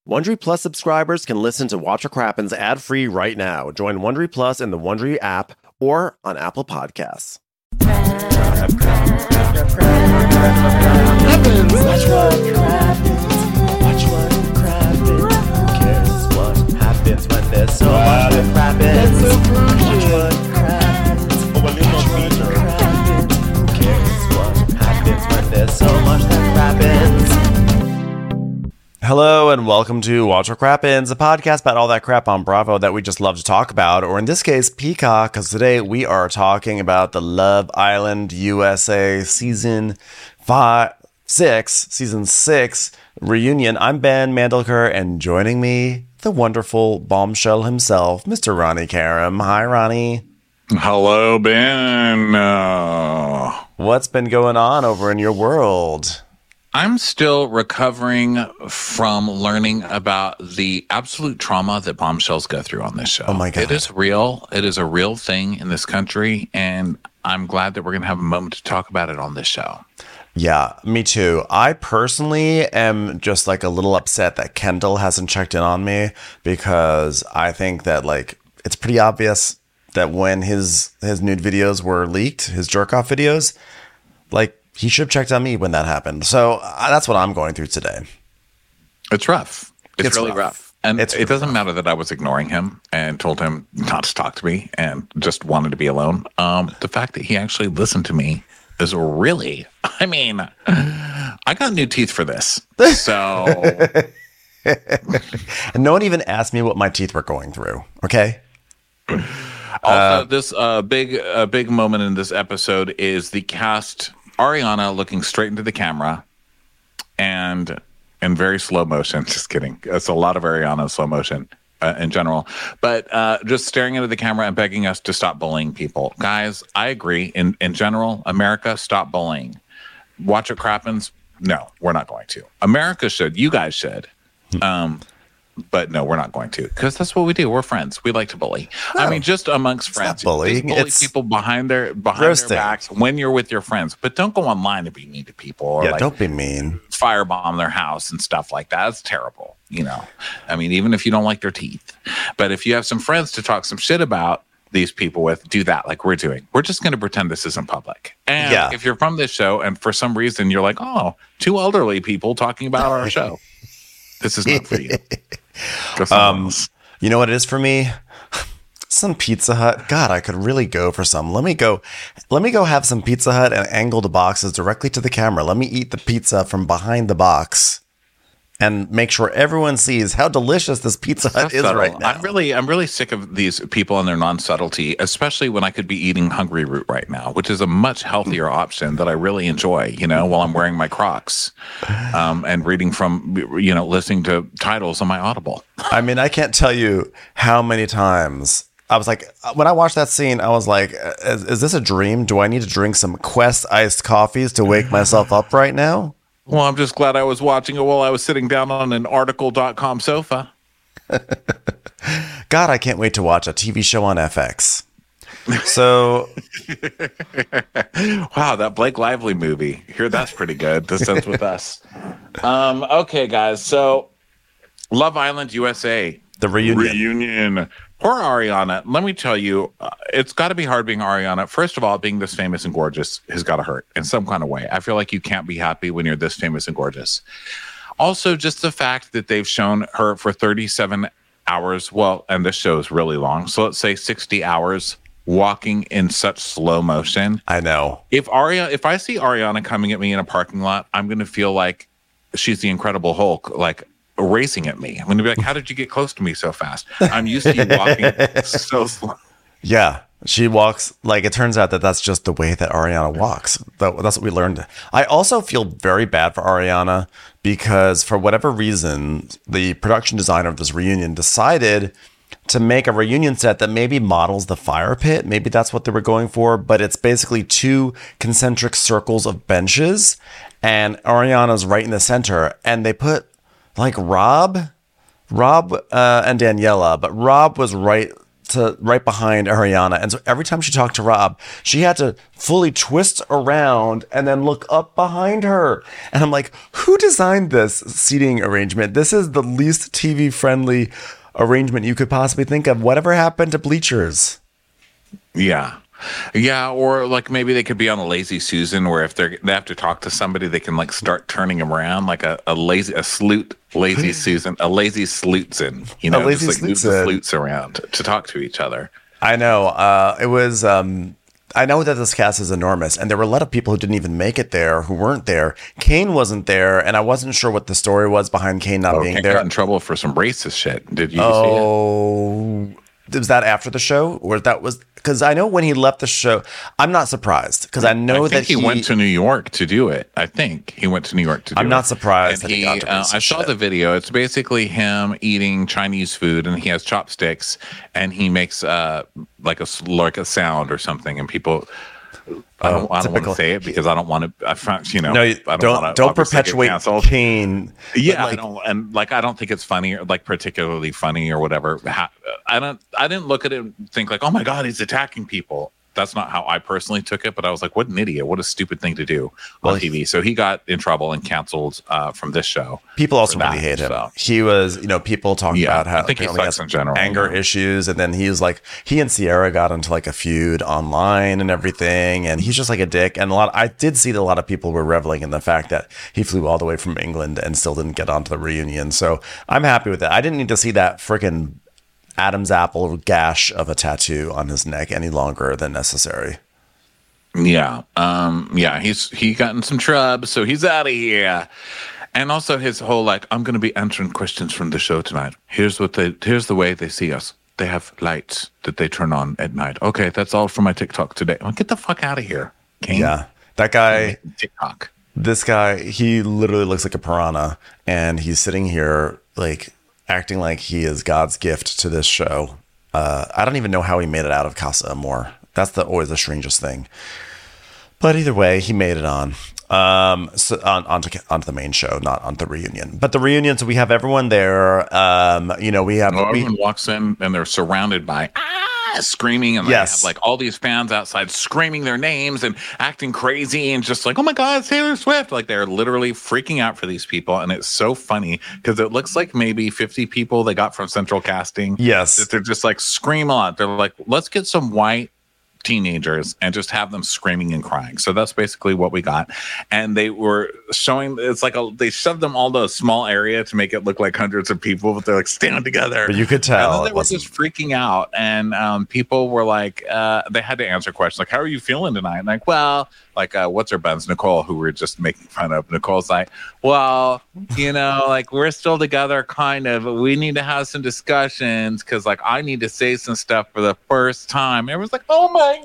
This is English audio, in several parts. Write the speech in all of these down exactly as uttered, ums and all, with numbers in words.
Wondery Plus subscribers can listen to Watch What Crappens ad-free right now. Join Wondery Plus in the Wondery app or on Apple Podcasts. Happens. Watch what crappens. Watch what crappens. Who cares what happens when there's so much that crappens? Watch what crappens. Watch what crappens. Who cares what happens when there's so much that crappens? Hello and welcome to Watch What Crappens, a podcast about all that crap on Bravo that we just love to talk about, or in this case, Peacock, because today we are talking about the Love Island U S A season five, six, season six reunion. I'm Ben Mandelker, and joining me, the wonderful bombshell himself, Mister Ronnie Karam. Hi, Ronnie. Hello, Ben. Uh, What's been going on over in your world? I'm still recovering from learning about the absolute trauma that bombshells go through on this show. Oh my God. It is real. It is a real thing in this country, and I'm glad that we're going to have a moment to talk about it on this show. Yeah, me too. I personally am just like a little upset that Kendall hasn't checked in on me, because I think that like it's pretty obvious that when his his nude videos were leaked, his jerk off videos, like he should have checked on me when that happened. So uh, that's what I'm going through today. It's rough. It's, It's really rough. rough. And It's it really doesn't rough. matter that I was ignoring him and told him not to talk to me and just wanted to be alone. Um, the fact that he actually listened to me is really, I mean, I got new teeth for this. So And no one even asked me what my teeth were going through. Okay. also this uh, big, uh, big moment in this episode is the cast, Ariana looking straight into the camera and in very slow motion. Just kidding. It's a lot of Ariana slow motion uh, in general, but uh, just staring into the camera and begging us to stop bullying people. Guys, I agree. In, in general, America, stop bullying. Watch What Crappens. No, we're not going to. America should. You guys should. Um, but no, we're not going to, because that's what we do. We're friends. We like to bully. No, I mean, just amongst not friends. bullying. Just bully It's people behind their behind roasting. their backs when you're with your friends. But don't go online and be mean to people or Yeah, like don't be mean. firebomb their house and stuff like that. That's terrible. You know, I mean, even if you don't like their teeth, but if you have some friends to talk some shit about these people with, do that like we're doing. We're just going to pretend this isn't public. And Yeah. if you're from this show and for some reason you're like, oh, two elderly people talking about our show, this is not for you. Go somewhere Um, else. You know what it is for me? Some Pizza Hut. God, I could really go for some. Let me go. Let me go have some Pizza Hut and angle the boxes directly to the camera. Let me eat the pizza from behind the box and make sure everyone sees how delicious this Pizza Hut So is subtle. right now. I'm really, I'm really sick of these people and their non-subtlety, especially when I could be eating Hungry Root right now, which is a much healthier option that I really enjoy. You know, while I'm wearing my Crocs, um, and reading from, you know, listening to titles on my Audible. I mean, I can't tell you how many times I was like, when I watched that scene, I was like, is, is this a dream? Do I need to drink some Quest iced coffees to wake myself up right now? Well, I'm just glad I was watching it while I was sitting down on an article dot com sofa. God, I can't wait to watch a T V show on F X. So, Wow, that Blake Lively movie. Here, that's pretty good. This ends with us. Um, okay, guys. So, Love Island U S A. the reunion. Reunion. Poor Ariana. Let me tell you, uh, it's got to be hard being Ariana. First of all, being this famous and gorgeous has got to hurt in some kind of way. I feel like you can't be happy when you're this famous and gorgeous. Also, just the fact that they've shown her for thirty-seven hours. Well, and this show is really long. So let's say sixty hours walking in such slow motion. I know. If Aria, if I see Ariana coming at me in a parking lot, I'm going to feel like she's the Incredible Hulk, like racing at me. I'm going to be like, how did you get close to me so fast? I'm used to you walking so slow. Yeah. She walks like, it turns out that that's just the way that Ariana walks. That, that's what we learned. I also feel very bad for Ariana because for whatever reason, the production designer of this reunion decided to make a reunion set that maybe models the fire pit. Maybe that's what they were going for, but it's basically two concentric circles of benches and Ariana's right in the center. And they put like Rob, Rob uh, and Daniela, but Rob was right to right behind Ariana. And so every time she talked to Rob, she had to fully twist around and then look up behind her. And I'm like, who designed this seating arrangement? This is the least T V friendly arrangement you could possibly think of. Whatever happened to bleachers? Yeah. Yeah, or like maybe they could be on a lazy Susan where if they're they have to talk to somebody, they can like start turning them around like a, a lazy a sloot lazy Susan, a lazy sleutzin, you know, A lazy just like move the sleutzin. flutes around to talk to each other. I know. Uh, it was. Um, I know that this cast is enormous, and there were a lot of people who didn't even make it there, who weren't there. Kane wasn't there, and I wasn't sure what the story was behind Kane not Oh, being Kane there. got in trouble for some racist shit. Did you see it? Oh, was that after the show, or that was because I know when he left the show? I'm not surprised because I know I that think he, went to New York to do it. I think he went to New York to do it. I'm not surprised And that he got to uh, racist I saw shit. the video. It's basically him eating Chinese food, and he has chopsticks, and he makes uh like a s- like a sound or something, and people. I don't, I don't want to typical. say it because I don't want to. I found, you know, No, you- I don't wanna don't obviously get perpetuate canceled. Kane. Yeah, But, like, I don't, and like I don't think it's funny or like particularly funny or whatever. Ha- I don't. I didn't look at it and think like, oh my god, he's attacking people. That's not how I personally took it, but I was like, what an idiot! What a stupid thing to do Well, on T V. So he got in trouble and canceled uh, from this show. People also for that, really hate him. so. He was, you know, people talk Yeah, about how I think he apparently sucks has in general, anger yeah. issues, and then he's like, he and Sierra got into like a feud online and everything, and he's just like a dick. And a lot, I did see that a lot of people were reveling in the fact that he flew all the way from England and still didn't get onto the reunion. So I'm happy with that. I didn't need to see that freaking Adam's apple gash of a tattoo on his neck any longer than necessary. Yeah, um, yeah, he's he got in some trouble, so he's out of here. And also his whole like, I'm going to be answering questions from the show tonight. Here's what they, here's the way they see us. They have lights that they turn on at night. Okay, that's all for my TikTok today. Well, get the fuck out of here, Kane. Yeah, that guy. TikTok. This guy, he literally looks like a piranha, and he's sitting here like acting like he is God's gift to this show. Uh, I don't even know how he made it out of Casa Amor. That's the always the strangest thing. But either way, he made it on. Um, so on onto onto the main show, not on the reunion. But the reunion, so we have everyone there. Um, you know, we have Well, we, everyone walks in and they're surrounded by ah, screaming, and they Yes. have like all these fans outside screaming their names and acting crazy and just like, oh my god, it's Taylor Swift! Like they're literally freaking out for these people, and it's so funny because it looks like maybe fifty people they got from Central Casting. Yes. that they're just like scream a lot. They're like, let's get some white teenagers and just have them screaming and crying. So that's basically what we got. And they were showing, it's like a, they shoved them all to a small area to make it look like hundreds of people, but they're like stand together. But you could tell And then it they were wasn't- just freaking out. And um, people were like, uh, they had to answer questions like, how are you feeling tonight? And like, well, like, uh, what's her buns? Nicole, who we were just making fun of. Nicole's like, well, you know, like we're still together kind of, but we need to have some discussions because like I need to say some stuff for the first time. Everyone's like, oh my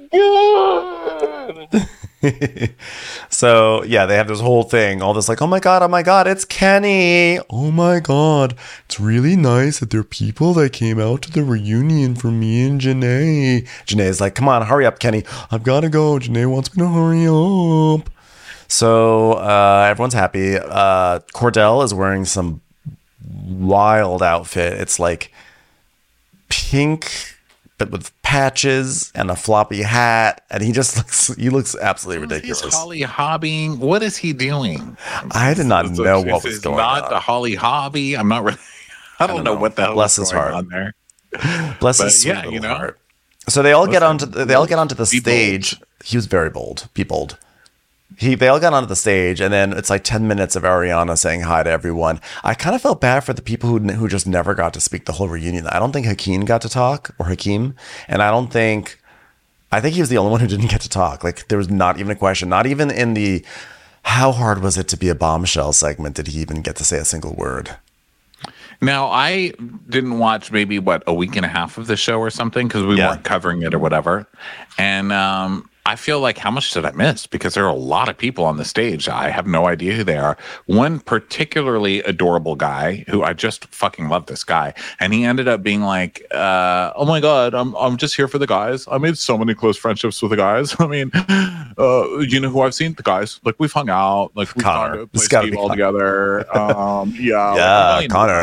God. So yeah, they have this whole thing, all this like, oh my god, oh my god, it's Kenny. Oh my god, it's really nice that there are people that came out to the reunion for me and Janae. Janae's like, come on, hurry up, Kenny. I've got to go. Janae wants me to hurry up. So uh, everyone's happy. Uh, Cordell is wearing some wild outfit. It's like pink, but with patches and a floppy hat, and he just looks he looks absolutely ridiculous. He's Holly hobbying. What is he doing? I did not It's- know it's- what was it's going not on. the Holly hobby. I'm not really. I don't, don't know, know. what the hell Bless is his going heart. on there. Bless but his sweet yeah, little you know. heart. So they all get onto Listen, the, they all get onto the be stage. He was very bold. Be bold. He they all got onto the stage, and then it's like ten minutes of Ariana saying hi to everyone. I kind of felt bad for the people who who just never got to speak the whole reunion. I don't think Hakeem got to talk, or Hakeem, and I don't think I think he was the only one who didn't get to talk. Like there was not even a question. Not even in the how hard was it to be a bombshell segment did he even get to say a single word. Now, I didn't watch maybe what a week and a half of the show or something because we Yeah. weren't covering it or whatever. And um, I feel like how much did I miss? Because there are a lot of people on the stage. I have no idea who they are. One particularly adorable guy who I just fucking love this guy. And he ended up being like, uh, oh my God, I'm I'm just here for the guys. I made so many close friendships with the guys. I mean, uh, you know who I've seen? The guys. Like we've hung out. Like we've Connor. gone to It's play gotta Steve be all Connor. together. Um, yeah. Yeah, like, I know Connor. guys. I love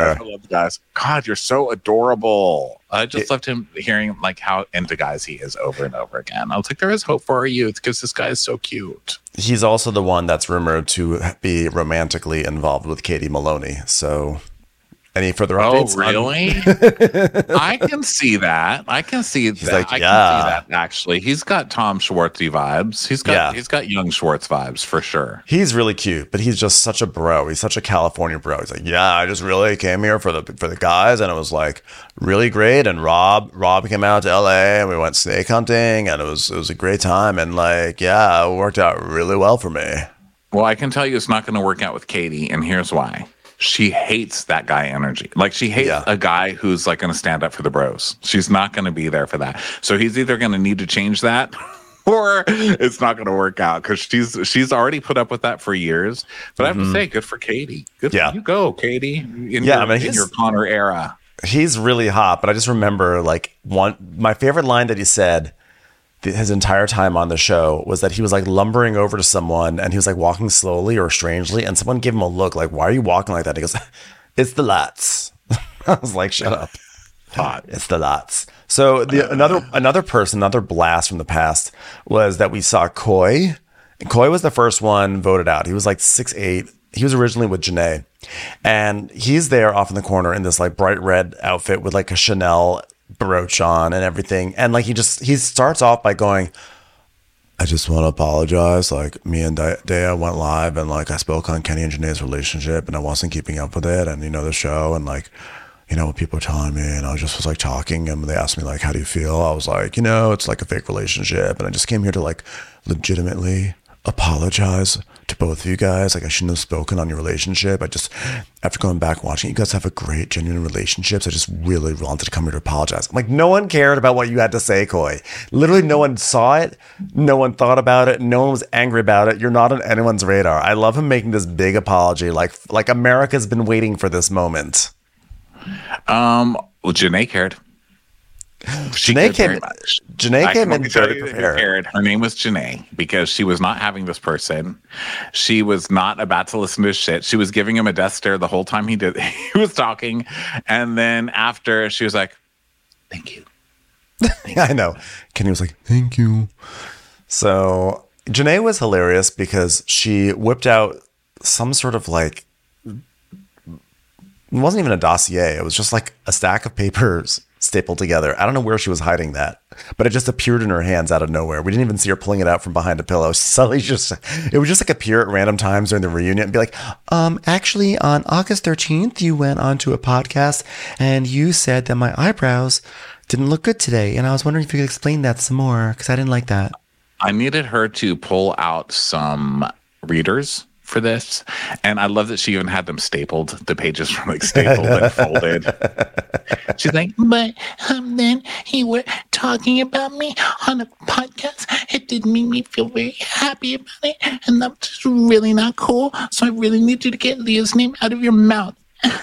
guys. God, you're so adorable. I just it, loved him hearing like how into guys he is over and over again. I was like, there is hope for our youth because this guy is so cute. He's also the one that's rumored to be romantically involved with Katie Maloney. So any further updates? Oh, really? I can see that. I can see that. Like, I yeah. can see that, actually. He's got Tom Schwartzy vibes. He's got yeah. he's got young Schwartz vibes for sure. He's really cute, but he's just such a bro. He's such a California bro. He's like, yeah, I just really came here for the for the guys, and it was like really great. And Rob Rob came out to L A, and we went snake hunting, and it was it was a great time. And like, yeah, it worked out really well for me. Well, I can tell you it's not going to work out with Katie, and here's why. She hates that guy energy. Like she hates yeah. a guy who's like going to stand up for the bros. She's not going to be there for that. So he's either going to need to change that or it's not going to work out because she's she's already put up with that for years. But mm-hmm. I have to say, good for Katie. Good yeah. for you go, Katie. In yeah, your, I mean, in your Connor era. He's really hot, but I just remember like one my favorite line that he said his entire time on the show was that he was like lumbering over to someone and he was like walking slowly or strangely and someone gave him a look like, why are you walking like that? He goes, it's the lats. I was like, shut up. Hot. It's the lats. So the another another person, another blast from the past was that we saw Coy. And Coy was the first one voted out. He was like six eight. He was originally with Janae. And he's there off in the corner in this like bright red outfit with like a Chanel brooch on and everything, and like he just he starts off by going, I just want to apologize, like me and Dea went live and like I spoke on Kenny and Janae's relationship and I wasn't keeping up with it, and you know the show, and like you know what people were telling me, and I just was like talking and they asked me like, how do you feel? I was like, you know, it's like a fake relationship, and I just came here to like legitimately apologize to both of you guys. Like I shouldn't have spoken on your relationship. I just, after going back watching, you guys have a great genuine relationships. I just really wanted to come here to apologize. I'm like, no one cared about what you had to say, Coy. Literally no one saw it. No one thought about it. No one was angry about it. You're not on anyone's radar. I love him making this big apology. Like, like America's been waiting for this moment. Um, well, Janae cared. She Janae came, Janae came in very prepared. Her name was Janae because she was not having this person. She was not about to listen to his shit. She was giving him a death stare the whole time he did. He was talking. And then after she was like, thank you. Thank I know. Kenny was like, thank you. So Janae was hilarious because she whipped out some sort of like, it wasn't even a dossier. It was just like a stack of papers stapled together. I don't know where she was hiding that, but it just appeared in her hands out of nowhere. We didn't even see her pulling it out from behind a pillow. Suddenly just, it would just like appear at random times during the reunion and be like, um, actually on August thirteenth, you went onto a podcast and you said that my eyebrows didn't look good today. And I was wondering if you could explain that some more because I didn't like that. I needed her to pull out some readers for this, and I love that she even had them stapled. The pages were like stapled and folded. She's like, but um, then he were talking about me on a podcast. It did make me feel very happy about it, and that's really not cool. So I really need you to get Leah's name out of your mouth.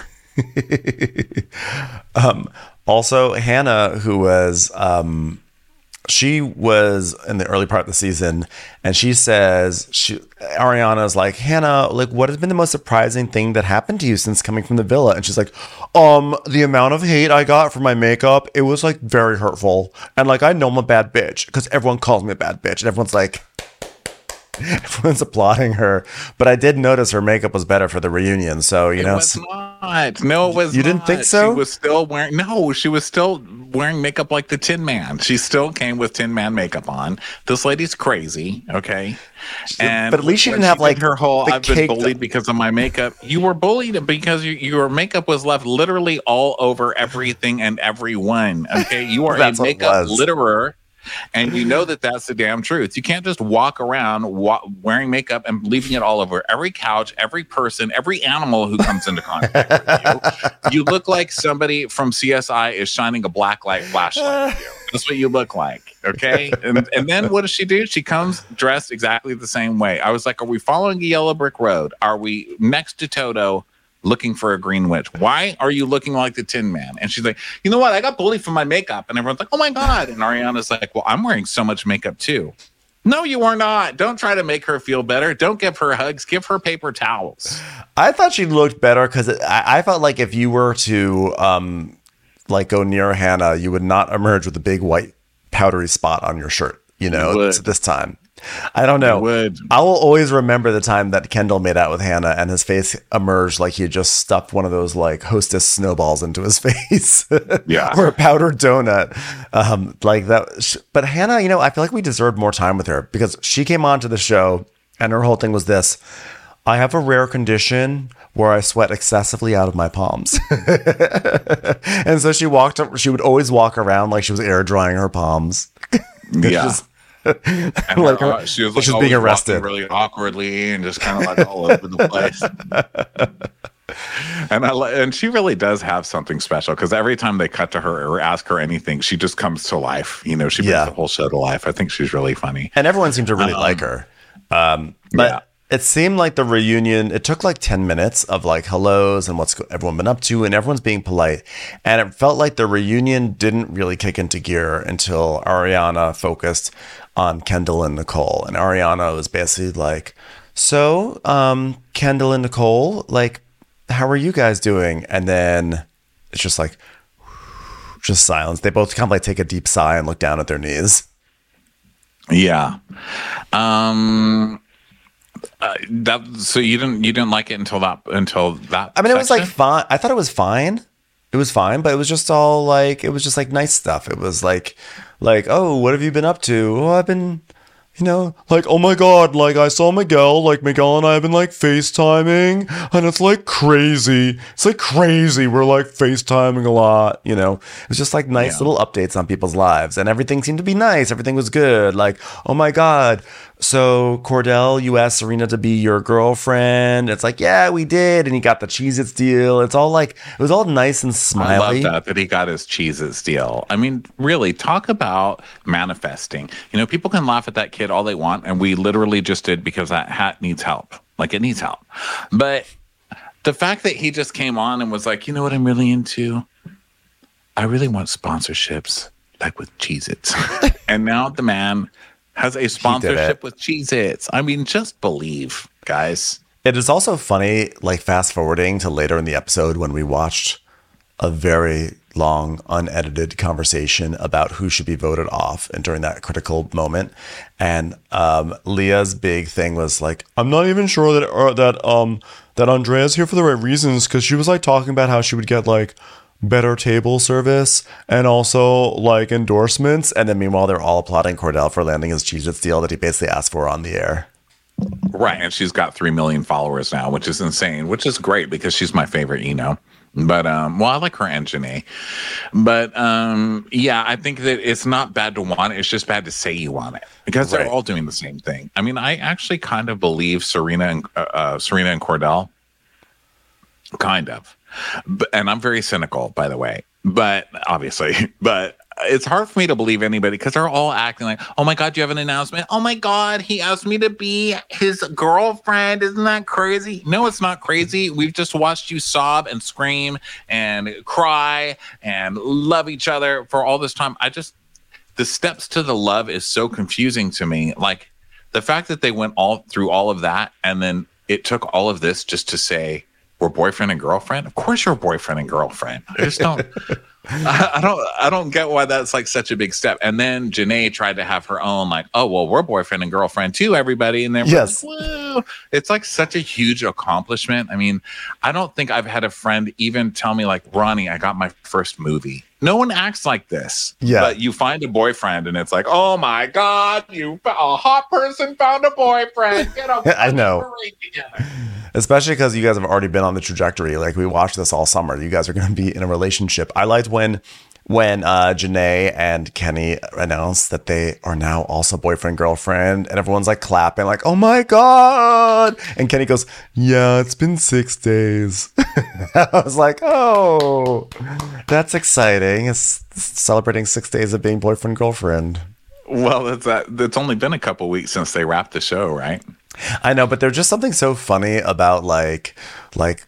um, also, Hannah, who was um, she was in the early part of the season, and she says, she Ariana's like, Hannah, like, what has been the most surprising thing that happened to you since coming from the villa? And she's like, um, the amount of hate I got for my makeup, it was like very hurtful. And like, I know I'm a bad bitch because everyone calls me a bad bitch, and everyone's like, everyone's applauding her. But I did notice her makeup was better for the reunion. So, you it know, was not. No, it was You not. didn't think so? She was still wearing, no, she was still wearing makeup like the Tin Man. She still came with Tin Man makeup on. This lady's crazy, okay? And but at least she didn't have she like her whole, I've been bullied th- because because of my makeup. You were bullied because you, your makeup was left literally all over everything and everyone, okay? You are a makeup litterer. And you know that that's the damn truth. You can't just walk around wa- wearing makeup and leaving it all over every couch, every person, every animal who comes into contact with you. You look like somebody from C S I is shining a black light flashlight at you. That's what you look like, okay? And, and then what does she do? She comes dressed exactly the same way. I was like, are we following a yellow brick road? Are we next to Toto looking for a green witch? Why are you looking like the Tin Man? And she's like, you know what? I got bullied for my makeup. And everyone's like, oh my God. And Ariana's like, well, I'm wearing so much makeup too. No, you are not. Don't try to make her feel better. Don't give her hugs. Give her paper towels. I thought she looked better because I, I felt like if you were to um, like go near Hannah, you would not emerge with a big white powdery spot on your shirt. You know, You it's this time. I don't know. You would. I will always remember the time that Kendall made out with Hannah and his face emerged like he had just stuffed one of those like Hostess snowballs into his face. Yeah. Or a powdered donut. Um, like that. But Hannah, you know, I feel like we deserved more time with her because she came onto the show and her whole thing was this. I have a rare condition where I sweat excessively out of my palms. And so she walked, she would always walk around like she was air drying her palms. Yeah. Just, And like her, her- uh, she was like she's always being walking arrested. really awkwardly and just kind of like all over the place. And I li- and she really does have something special because every time they cut to her or ask her anything, she just comes to life. You know, she brings Yeah. the whole show to life. I think she's really funny. And everyone seemed to really Um, like her. Um, but yeah. it seemed like the reunion, it took like ten minutes of like hellos and what's go- everyone been up to, and everyone's being polite. And it felt like the reunion didn't really kick into gear until Ariana focused on Kendall and Nicole. And Ariana was basically like, so, um, Kendall and Nicole, like, how are you guys doing? And then it's just like, just silence. They both kind of like take a deep sigh and look down at their knees. Yeah. Um. Uh, that so you didn't you didn't like it until that until that. I mean, it was like section? fine. I thought it was fine. It was fine, but it was just all like, it was just like nice stuff. It was like, like, oh, what have you been up to? Oh, I've been, you know, like, oh my God, like I saw Miguel, like Miguel and I have been like FaceTiming and it's like crazy. It's like crazy. We're like FaceTiming a lot, you know, it was just like nice Yeah. little updates on people's lives and everything seemed to be nice. Everything was good. Like, oh my God. So Cordell, you asked Serena to be your girlfriend. It's like, yeah, we did. And he got the Cheez-Its deal. It's all like, it was all nice and I smiley. love that that he got his Cheez-Its deal. I mean, really, talk about manifesting. You know, people can laugh at that kid all they want, and we literally just did because that hat needs help. Like, it needs help. But the fact that he just came on and was like, you know what I'm really into? I really want sponsorships, like with Cheez-Its. And now the man has a sponsorship with Cheez-Its. I mean, just believe, guys. It is also funny, like fast forwarding to later in the episode when we watched a very long, unedited conversation about who should be voted off and during that critical moment. And um, Leah's big thing was like, I'm not even sure that or that um that Andrea's here for the right reasons, because she was like talking about how she would get like better table service and also like endorsements. And then meanwhile, they're all applauding Cordell for landing his Cheez-Its deal that he basically asked for on the air. Right. And she's got three million followers now, which is insane, which is great because she's my favorite, you know. But, um, well, I like her and Janae. But, um, yeah, I think that it's not bad to want it. It's just bad to say you want it because they're Right. all doing the same thing. I mean, I actually kind of believe Serena and uh, uh, Serena and Cordell. Kind of. But, and I'm very cynical, by the way, but obviously, but it's hard for me to believe anybody because they're all acting like, oh my God, you have an announcement. Oh my God, he asked me to be his girlfriend. Isn't that crazy? No, it's not crazy. We've just watched you sob and scream and cry and love each other for all this time. I just, the steps to the love is so confusing to me. Like the fact that they went all through all of that and then it took all of this just to say, we're boyfriend and girlfriend. Of course you're boyfriend and girlfriend. I just don't I, I don't I don't get why that's like such a big step. And then Janae tried to have her own like, oh well, we're boyfriend and girlfriend too, everybody. And then Yes. like, woo. It's like such a huge accomplishment. I mean, I don't think I've had a friend even tell me like, Ronnie, I got my first movie. No one acts like this. Yeah. But you find a boyfriend and it's like, oh my God, you a hot person found a boyfriend. Get a I know. parade together. Especially because you guys have already been on the trajectory. Like we watched this all summer. You guys are going to be in a relationship. I liked when when uh, Janae and Kenny announced that they are now also boyfriend, girlfriend. And everyone's like clapping like, oh my God. And Kenny goes, yeah, it's been six days. I was like, oh, that's exciting. It's celebrating six days of being boyfriend, girlfriend. Well, that's that. It's only been a couple weeks since they wrapped the show, right? I know, but there's just something so funny about like, like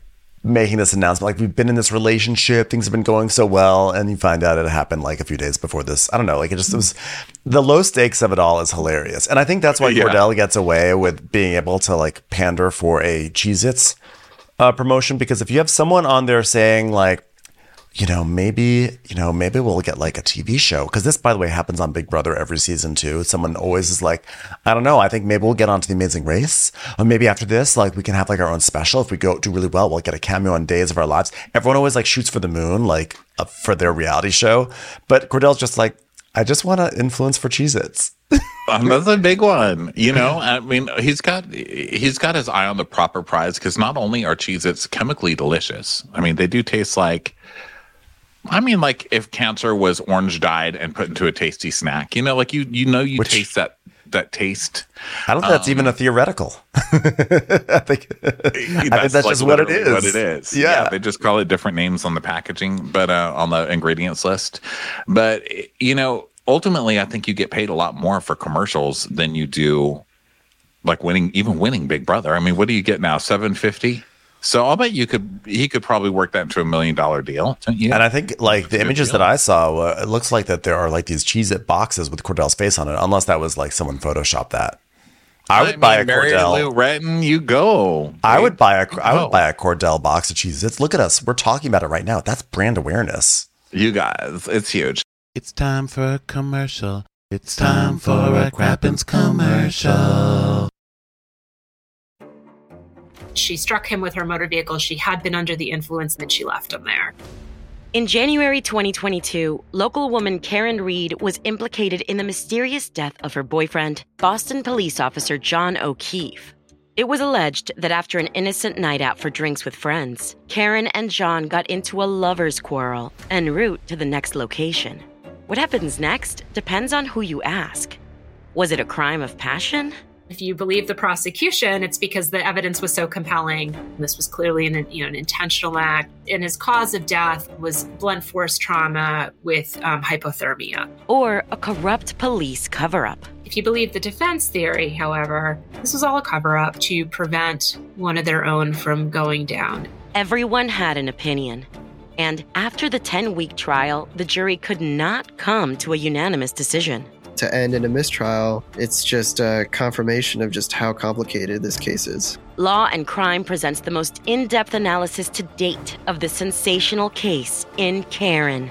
making this announcement. Like, we've been in this relationship, things have been going so well, and you find out it happened like a few days before this. I don't know. Like, it just it was the low stakes of it all is hilarious, and I think that's why Yeah. Cordell gets away with being able to like pander for a Cheez-Its uh, promotion, because if you have someone on there saying like, you know, maybe, you know, maybe we'll get like a T V show. Because this, by the way, happens on Big Brother every season too. Someone always is like, I don't know, I think maybe we'll get onto The Amazing Race. Or maybe after this, like we can have like our own special. If we go do really well, we'll get a cameo on Days of Our Lives. Everyone always like shoots for the moon, like uh, for their reality show. But Cordell's just like, I just want to influence for Cheez-Its. Another big one, you know. I mean, he's got he's got his eye on the proper prize, because not only are Cheez-Its chemically delicious, I mean, they do taste like, I mean, like if cancer was orange dyed and put into a tasty snack, you know, like you you know you Which, taste that that taste. I don't think that's um, even a theoretical. I think I think that's like just what it literally is. What it is. Yeah. yeah, they just call it different names on the packaging, but uh, on the ingredients list. But you know, ultimately, I think you get paid a lot more for commercials than you do, like winning, even winning Big Brother. I mean, what do you get now? seven fifty. So I'll bet you could, he could probably work that into a million dollar deal. Don't you? And I think like the images deal. that I saw, uh, it looks like that there are like these Cheez-It boxes with Cordell's face on it, unless that was like someone photoshopped that. I would I buy mean, a Mary Cordell. Lou Retton, you go. I would buy a I go. would buy a Cordell box of Cheez-Its. Look at us. We're talking about it right now. That's brand awareness. You guys, it's huge. It's time for a commercial. It's time for a Crappens commercial. She struck him with her motor vehicle. She had been under the influence, and then she left him there. In January twenty twenty-two, local woman Karen Reed was implicated in the mysterious death of her boyfriend, Boston police officer John O'Keefe. It was alleged that after an innocent night out for drinks with friends, Karen and John got into a lover's quarrel en route to the next location. What happens next depends on who you ask. Was it a crime of passion? If you believe the prosecution, it's because the evidence was so compelling. This was clearly an, you know, an intentional act, and his cause of death was blunt force trauma with um, hypothermia. Or a corrupt police cover-up? If you believe the defense theory, however, this was all a cover-up to prevent one of their own from going down. Everyone had an opinion. And after the ten-week trial, the jury could not come to a unanimous decision. To end in a mistrial, it's just a confirmation of just how complicated this case is. Law and Crime presents the most in-depth analysis to date of the sensational case in Karen.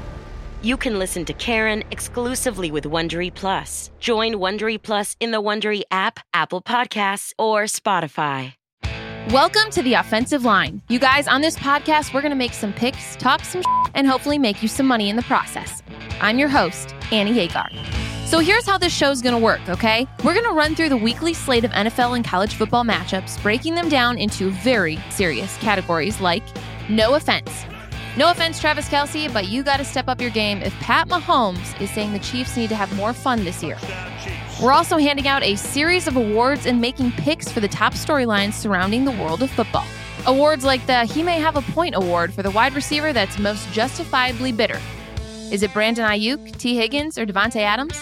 You can listen to Karen exclusively with Wondery Plus. Join Wondery Plus in the Wondery app, Apple Podcasts, or Spotify. Welcome to The Offensive Line. You guys, on this podcast, we're going to make some picks, talk some shit, and hopefully make you some money in the process. I'm your host, Annie Hagar. So here's how this show's going to work, okay? We're going to run through the weekly slate of N F L and college football matchups, breaking them down into very serious categories like no offense. No offense, Travis Kelce, but you got to step up your game if Pat Mahomes is saying the Chiefs need to have more fun this year. We're also handing out a series of awards and making picks for the top storylines surrounding the world of football. Awards like the He May Have a Point award for the wide receiver that's most justifiably bitter. Is it Brandon Ayuk, T. Higgins, or Devontae Adams?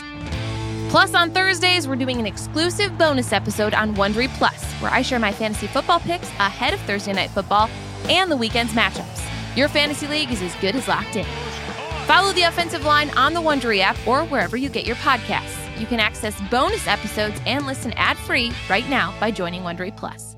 Plus, on Thursdays, we're doing an exclusive bonus episode on Wondery Plus, where I share my fantasy football picks ahead of Thursday Night Football and the weekend's matchups. Your fantasy league is as good as locked in. Follow The Offensive Line on the Wondery app or wherever you get your podcasts. You can access bonus episodes and listen ad-free right now by joining Wondery Plus.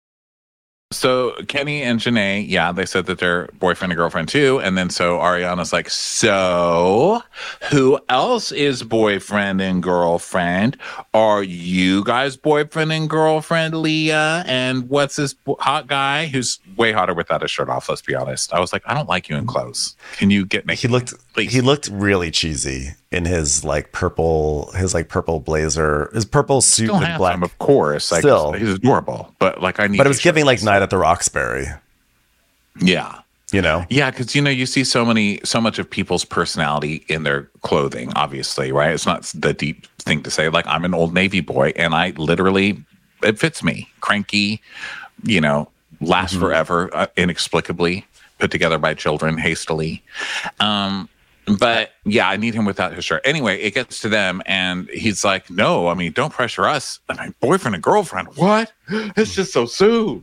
So Kenny and Janae, yeah, they said that they're boyfriend and girlfriend too. And then so Ariana's like, so who else is boyfriend and girlfriend? Are you guys boyfriend and girlfriend, Leah? And what's this hot guy who's way hotter without his shirt off? Let's be honest. I was like, I don't like you in clothes. Can you get naked? He looked please? he looked really cheesy in his like purple his like purple blazer, his purple suit Still with black. handsome, of course. Like, Still. he's adorable, but like I need. But it was t-shirts. giving like Night at the Roxbury, Yeah. you know. Yeah, because you know you see so many, so much of people's personality in their clothing. Obviously, right? It's not the deep thing to say. Like I'm an Old Navy boy, and I literally it fits me. Cranky, you know, last Mm-hmm. forever, uh, inexplicably put together by children hastily. Um, but yeah, I need him without his shirt. Anyway, it gets to them, and he's like, "No, I mean, don't pressure us. I mean, boyfriend and girlfriend. What? It's just so soon."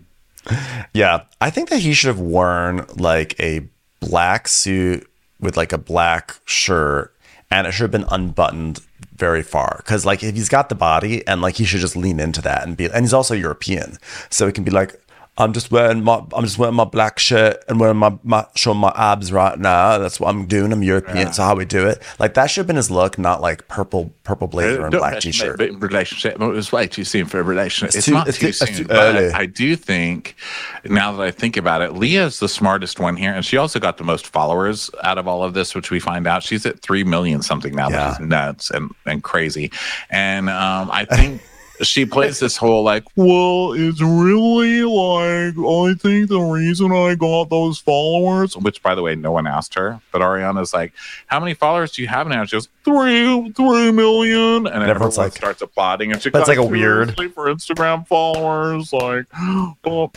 Yeah, I think that he should have worn like a black suit with like a black shirt, and it should have been unbuttoned very far. Because like if he's got the body, and like he should just lean into that and be. And he's also European, so it can be like, I'm just wearing my I'm just wearing my black shirt and wearing my, my showing my abs right now. That's what I'm doing. I'm European, yeah. So how we do it. Like that should have been his look, not like purple purple blazer and black t-shirt. Relationship. It was way too soon for a relationship. It's, it's too, not it's too, too soon. It's too but early. I do think, now that I think about it, Leah's the smartest one here, and she also got the most followers out of all of this, which we find out she's at three million something now. Yeah. Which is nuts and and crazy. And um, I think. She plays this whole like, well, it's really like, I think the reason I got those followers, which by the way, no one asked her, but Ariana's like, how many followers do you have now? She goes, three, three million. And, and everyone like, starts applauding. And she that's like a weird for Instagram followers. Like, oh,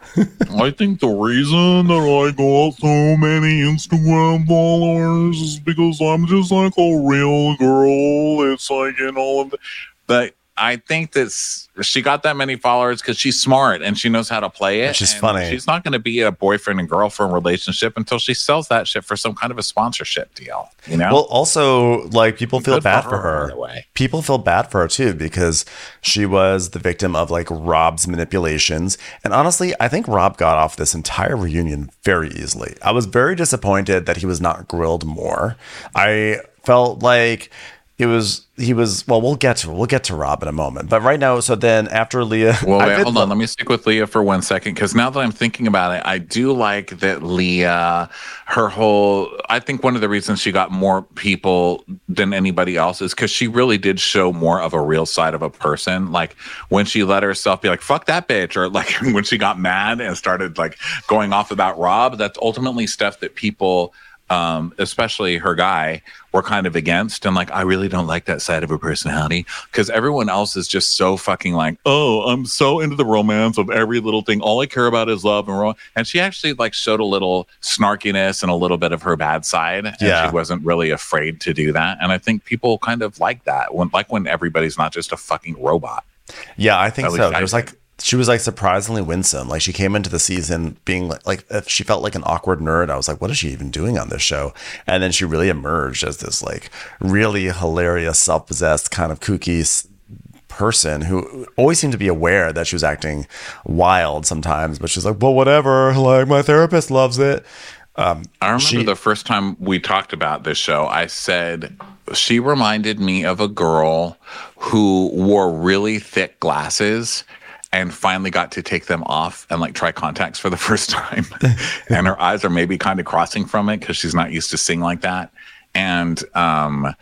I think the reason that I got so many Instagram followers is because I'm just like a real girl. It's like in all of the, but I think that she got that many followers because she's smart and she knows how to play it. And she's and funny. She's not going to be a boyfriend and girlfriend relationship until she sells that shit for some kind of a sponsorship deal. You know. Well, also, like people feel Good bad for for her, her. by the way. People feel bad for her too because she was the victim of like Rob's manipulations. And honestly, I think Rob got off this entire reunion very easily. I was very disappointed that he was not grilled more. I felt like. It was, he was, well, we'll get to, we'll get to Rob in a moment. But right now, so then after Leah. Well, wait, hold on. Let me stick with Leah for one second. Because now that I'm thinking about it, I do like that Leah, her whole, I think one of the reasons she got more people than anybody else is because she really did show more of a real side of a person. Like when she let herself be like, fuck that bitch. Or like when she got mad and started like going off about Rob, that's ultimately stuff that people, Um, especially her guy, were kind of against. And like, I really don't like that side of her personality because everyone else is just so fucking like, oh, I'm so into the romance of every little thing. All I care about is love and ro-. And she actually like showed a little snarkiness and a little bit of her bad side. And yeah. She wasn't really afraid to do that. And I think people kind of like that when, like when everybody's not just a fucking robot. Yeah, I think At so. least I There's like, she was like surprisingly winsome. Like she came into the season being like, like if she felt like an awkward nerd. I was like, what is she even doing on this show? And then she really emerged as this like really hilarious, self-possessed kind of kooky s- person who always seemed to be aware that she was acting wild sometimes, but she's like, well, whatever. Like my therapist loves it. Um, I remember she, the first time we talked about this show, I said she reminded me of a girl who wore really thick glasses and finally got to take them off and like try contacts for the first time. And her eyes are maybe kind of crossing from it because she's not used to seeing like that. And um,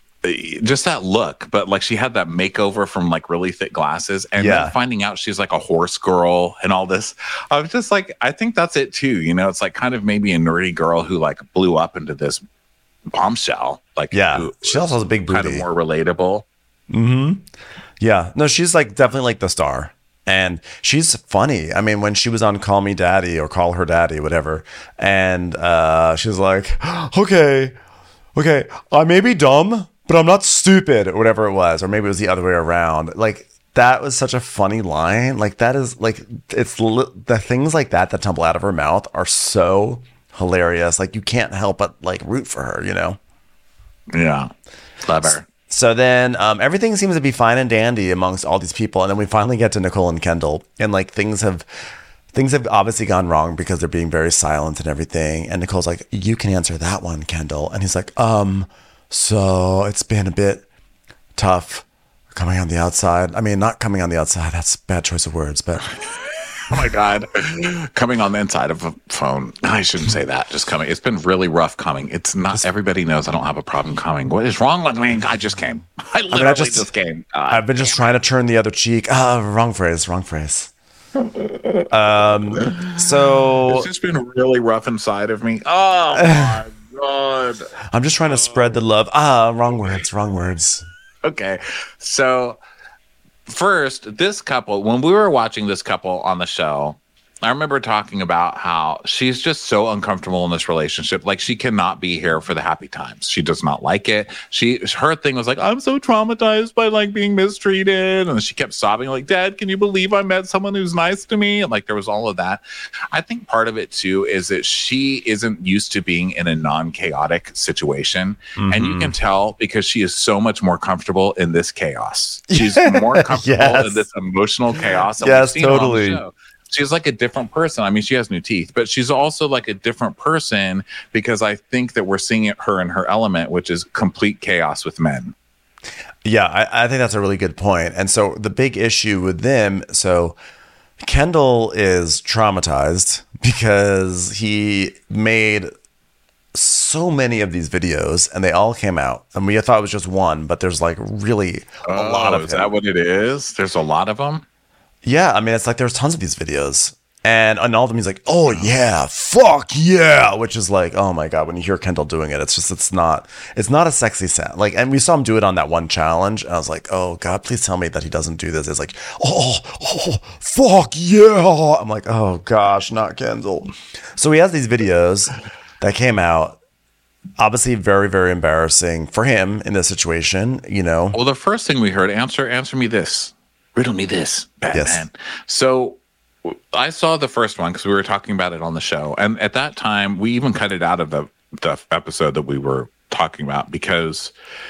just that look, but like she had that makeover from like really thick glasses. And yeah. then finding out she's like a horse girl and all this, I was just like, I think that's it too. You know, it's like kind of maybe a nerdy girl who like blew up into this bombshell. Like, yeah, who, she also has a big booty. Kind of more relatable. Mm-hmm. Yeah, no, she's like definitely like the star. And she's funny. I mean, when she was on Call Me Daddy or Call Her Daddy, whatever, and uh, she's like, okay, okay, I may be dumb, but I'm not stupid, or whatever it was. Or maybe it was the other way around. Like, that was such a funny line. Like, that is, like, it's li- the things like that that tumble out of her mouth are so hilarious. Like, you can't help but, like, root for her, you know? Yeah. Love her. So then um, everything seems to be fine and dandy amongst all these people. And then we finally get to Nicole and Kendall. And like things have things have obviously gone wrong because they're being very silent and everything. And Nicole's like, you can answer that one, Kendall. And he's like, um, so it's been a bit tough coming on the outside. I mean, not coming on the outside. That's a bad choice of words, but... Oh my God. Coming on the inside of a phone. I shouldn't say that. Just coming. It's been really rough coming. It's not, just, everybody knows I don't have a problem coming. What is wrong with me? I just came. I literally I mean, I just, just came. God, I've been just trying to turn the other cheek. Ah, oh, wrong phrase, wrong phrase. um, so. It's just been really rough inside of me. Oh my God. I'm just trying to spread the love. Ah, wrong words, wrong words. Okay. So. First, this couple, when we were watching this couple on the show, I remember talking about how she's just so uncomfortable in this relationship. Like, she cannot be here for the happy times. She does not like it. She, her thing was like, I'm so traumatized by like being mistreated. And she kept sobbing like, Dad, can you believe I met someone who's nice to me? And like, there was all of that. I think part of it too is that she isn't used to being in a non-chaotic situation. Mm-hmm. And you can tell because she is so much more comfortable in this chaos. She's more comfortable yes. in this emotional chaos. That yes, we've seen totally. On the show. She's like a different person. I mean, she has new teeth, but she's also like a different person because I think that we're seeing it, her in her element, which is complete chaos with men. Yeah, I, I think that's a really good point. And so the big issue with them, so Kendall is traumatized because he made so many of these videos and they all came out. And we thought it was just one, but there's like really a oh, lot of Is him. that what it is? There's a lot of them? Yeah, I mean, it's like there's tons of these videos. And on all of them, he's like, oh, yeah, fuck yeah, which is like, oh, my God, when you hear Kendall doing it, it's just, it's not, it's not a sexy sound. Like, and we saw him do it on that one challenge. And I was like, oh, God, please tell me that he doesn't do this. It's like, oh, oh, fuck yeah. I'm like, oh, gosh, not Kendall. So he has these videos that came out. Obviously, very, very embarrassing for him in this situation, you know. Well, the first thing we heard, answer, answer me this. Riddle me this, Batman. Yes. So I saw the first one because we were talking about it on the show. And at that time, we even cut it out of the, the episode that we were talking about because,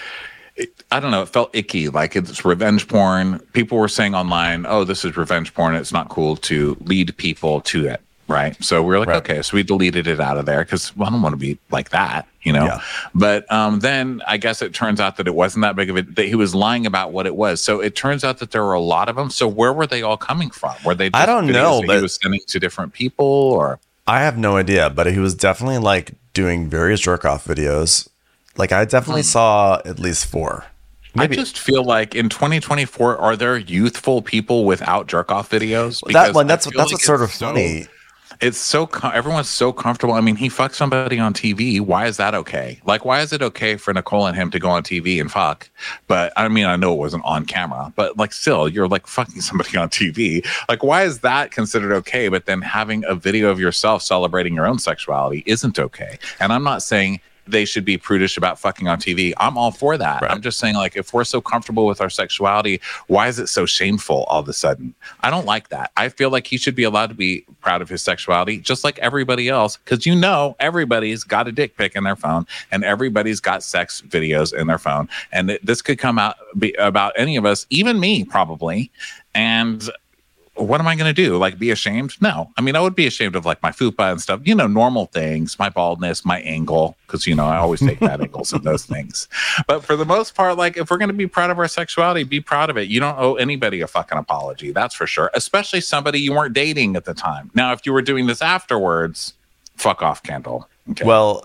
it, I don't know, it felt icky. Like it's revenge porn. People were saying online, oh, this is revenge porn. It's not cool to lead people to it. Right. So we were like, right. okay, so we deleted it out of there because well, I don't want to be like that, you know. Yeah. But um, then I guess it turns out that it wasn't that big of a, that he was lying about what it was. So it turns out that there were a lot of them. So where were they all coming from? Were they just I don't know, that but he was sending to different people or? I have no idea, but he was definitely like doing various jerk off videos. Like I definitely hmm. saw at least four. Maybe. I just feel like in twenty twenty-four, are there youthful people without jerk off videos? Because that one, that's that's like what's sort of so, funny. It's so everyone's so comfortable. I mean, he fucked somebody on T V. Why is that okay? Like, why is it okay for Nicole and him to go on T V and fuck? But I mean, I know it wasn't on camera, but like, still, you're like fucking somebody on T V. Like, why is that considered okay? But then having a video of yourself celebrating your own sexuality isn't okay. And I'm not saying they should be prudish about fucking on T V. I'm all for that. Right. I'm just saying, like, if we're so comfortable with our sexuality, why is it so shameful all of a sudden? I don't like that. I feel like he should be allowed to be proud of his sexuality, just like everybody else, because you know everybody's got a dick pic in their phone and everybody's got sex videos in their phone. And th- this could come out be about any of us, even me, probably. And what am I going to do? Like, be ashamed? No. I mean, I would be ashamed of like my fupa and stuff, you know, normal things, my baldness, my angle, because, you know, I always take bad angles and those things. But for the most part, like, if we're going to be proud of our sexuality, be proud of it. You don't owe anybody a fucking apology. That's for sure. Especially somebody you weren't dating at the time. Now, if you were doing this afterwards, fuck off, Kendall. Okay. Well,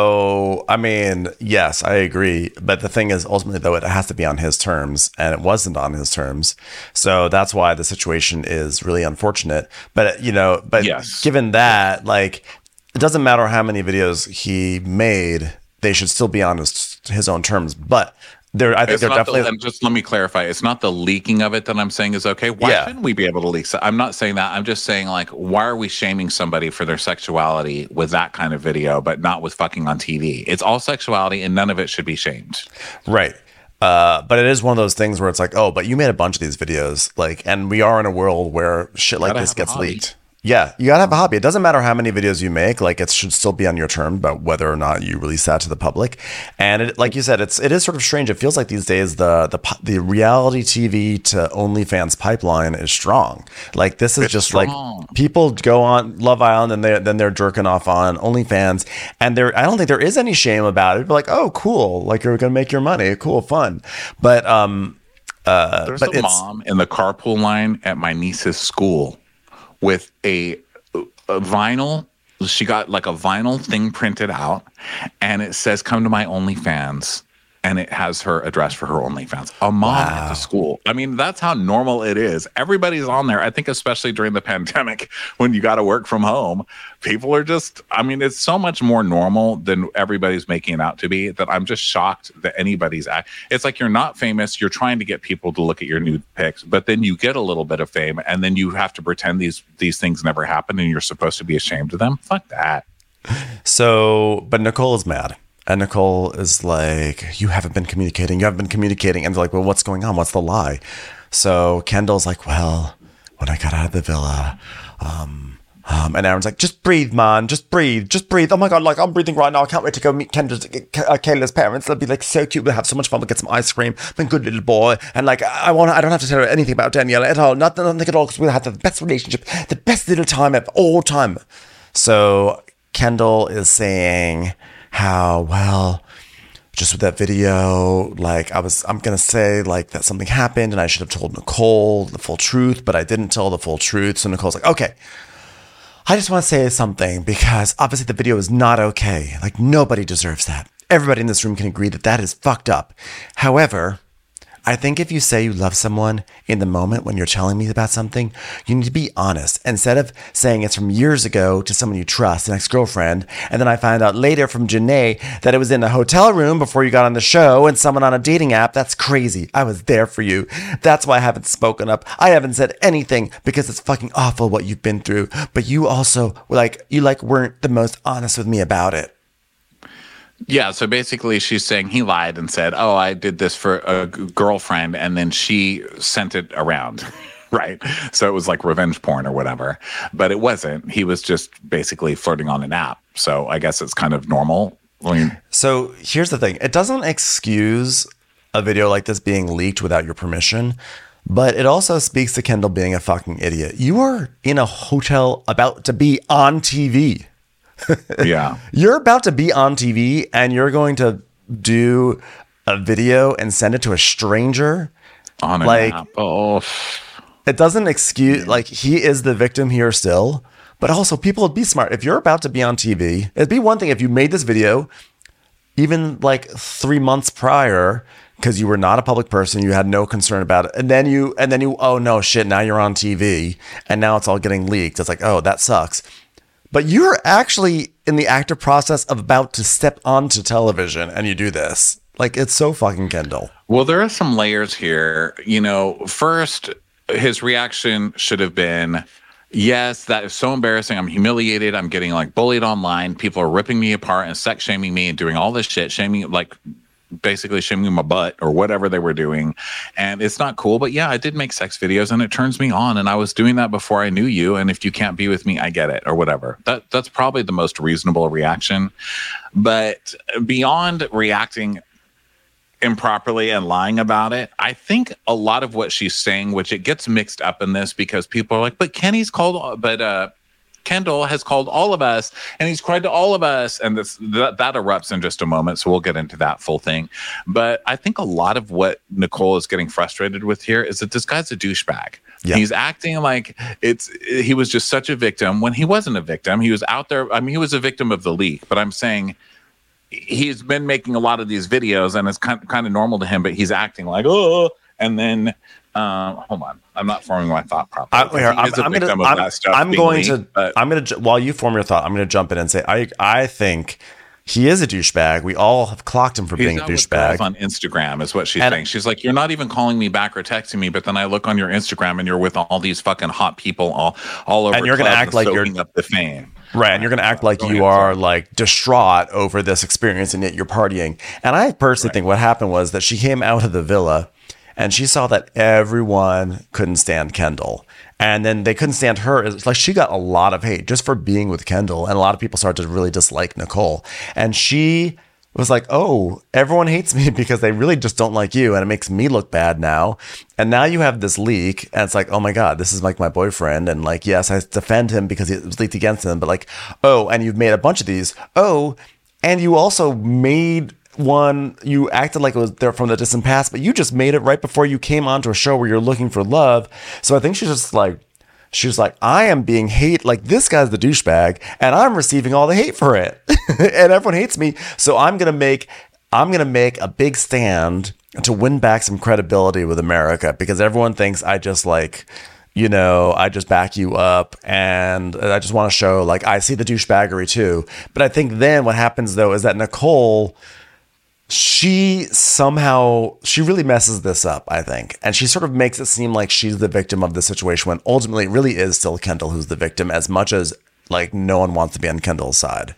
so, I mean, yes, I agree. But the thing is, ultimately, though, it has to be on his terms, and it wasn't on his terms. So that's why the situation is really unfortunate. But, you know, but yes. given that, like, it doesn't matter how many videos he made, they should still be on his, his own terms. But there, I think it's they're definitely. The, and just let me clarify. It's not the leaking of it that I'm saying is okay. Why yeah. shouldn't we be able to leak? I'm not saying that. I'm just saying, like, why are we shaming somebody for their sexuality with that kind of video, but not with fucking on T V? It's all sexuality, and none of it should be shamed. Right. Uh, but it is one of those things where it's like, oh, but you made a bunch of these videos, like, and we are in a world where shit like this gets leaked. Yeah, you gotta have a hobby. It doesn't matter how many videos you make; like, it should still be on your terms about whether or not you release that to the public. And it, like you said, it's it is sort of strange. It feels like these days the the the reality T V to OnlyFans pipeline is strong. Like, this is it's just strong. Like people go on Love Island and they then they're jerking off on OnlyFans, and there I don't think there is any shame about it. They're like, oh, cool, like you're gonna make your money, cool, fun. But um, uh, there's but a mom in the carpool line at my niece's school with a, a vinyl. She got like a vinyl thing printed out, and it says, come to my OnlyFans. and it has her address for her OnlyFans. A mom Wow. at the school. I mean, that's how normal it is. Everybody's on there. I think especially during the pandemic when you got to work from home, people are just, I mean, it's so much more normal than everybody's making it out to be that I'm just shocked that anybody's act. It's like you're not famous. You're trying to get people to look at your nude pics, but then you get a little bit of fame and then you have to pretend these these things never happened and you're supposed to be ashamed of them. Fuck that. So, but Nicole is mad. And Nicole is like, you haven't been communicating. You haven't been communicating. And they're like, well, what's going on? What's the lie? So Kendall's like, well, when I got out of the villa, um, um, and Aaron's like, just breathe, man. Just breathe. Just breathe. Oh my God, like I'm breathing right now. I can't wait to go meet Kendall's, uh, Kayla's parents. They'll be like so cute. We'll have so much fun. We'll get some ice cream. I'm a good little boy. And like, I want I don't have to tell her anything about Danielle at all. Nothing, nothing at all, because we'll have the best relationship, the best little time of all time. So Kendall is saying how, well, just with that video, like I was, I'm going to say like that something happened and I should have told Nicole the full truth, but I didn't tell the full truth. So Nicole's like, okay, I just want to say something because obviously the video is not okay. Like nobody deserves that. Everybody in this room can agree that that is fucked up. However, I think if you say you love someone in the moment when you're telling me about something, you need to be honest. Instead of saying it's from years ago to someone you trust, an ex-girlfriend, and then I find out later from Janae that it was in a hotel room before you got on the show and someone on a dating app, that's crazy. I was there for you. That's why I haven't spoken up. I haven't said anything because it's fucking awful what you've been through. But you also, like, you like weren't the most honest with me about it. Yeah, so basically she's saying he lied and said, oh, I did this for a g- girlfriend, and then she sent it around, right? So it was like revenge porn or whatever. But it wasn't. He was just basically flirting on an app. So I guess it's kind of normal. I mean, so here's the thing. It doesn't excuse a video like this being leaked without your permission, but it also speaks to Kendall being a fucking idiot. You are in a hotel about to be on T V. Yeah. You're about to be on T V and you're going to do a video and send it to a stranger. On an like, app. Oh. It doesn't excuse, like, he is the victim here still, but also people would be smart. If you're about to be on T V, it'd be one thing if you made this video even like three months prior because you were not a public person, you had no concern about it. And then you, and then you, oh no, shit, now you're on T V and now it's all getting leaked. It's like, oh, that sucks. But you're actually in the active process of about to step onto television and you do this. Like, it's so fucking Kendall. Well, there are some layers here. You know, first, his reaction should have been, yes, that is so embarrassing. I'm humiliated. I'm getting like bullied online. People are ripping me apart and sex shaming me and doing all this shit, shaming, like basically shaming my butt or whatever they were doing. And it's not cool. But yeah, I did make sex videos and it turns me on. And I was doing that before I knew you. And if you can't be with me, I get it or whatever. That That's probably the most reasonable reaction. But beyond reacting improperly and lying about it, I think a lot of what she's saying, which it gets mixed up in this because people are like, but Kenny's called, but uh, Kendall has called all of us and he's cried to all of us. And this that, that erupts in just a moment. So we'll get into that full thing. But I think a lot of what Nicole is getting frustrated with here is that this guy's a douchebag. Yeah. He's acting like it's he was just such a victim when he wasn't a victim. He was out there. I mean, he was a victim of the leak, but I'm saying he's been making a lot of these videos and it's kind of, kind of normal to him, but he's acting like, oh, and then, um, hold on. I'm not forming my thought properly. I, here, I'm, I'm, gonna, I'm, I'm going leaked, to, but. I'm going to, while you form your thought, I'm going to jump in and say, I, I think he is a douchebag. We all have clocked him for he's being a douchebag. On Instagram is what she's and, saying. She's like, you're not even calling me back or texting me, but then I look on your Instagram and you're with all these fucking hot people all, all over. And you're going to act like you're up the fame. Right, and you're going to act like Go you ahead, are sorry. like distraught over this experience and yet you're partying. And I personally right. think what happened was that she came out of the villa and she saw that everyone couldn't stand Kendall. And then they couldn't stand her. It's like she got a lot of hate just for being with Kendall. And a lot of people started to really dislike Nicole. And she was like, oh, everyone hates me because they really just don't like you. And it makes me look bad now. And now you have this leak. And it's like, oh my God, this is like my boyfriend. And like, yes, I defend him because it was leaked against him. But like, oh, and you've made a bunch of these. Oh, and you also made one, you acted like it was there from the distant past, but you just made it right before you came onto a show where you're looking for love. So I think she's just like, she was like, I am being hate, like this guy's the douchebag and I'm receiving all the hate for it. And everyone hates me. So I'm going to make I'm going to make a big stand to win back some credibility with America because everyone thinks I just like, you know, I just back you up and I just want to show like I see the douchebaggery too. But I think then what happens though is that Nicole, she somehow, she really messes this up, I think. And she sort of makes it seem like she's the victim of the situation when ultimately it really is still Kendall who's the victim as much as like no one wants to be on Kendall's side.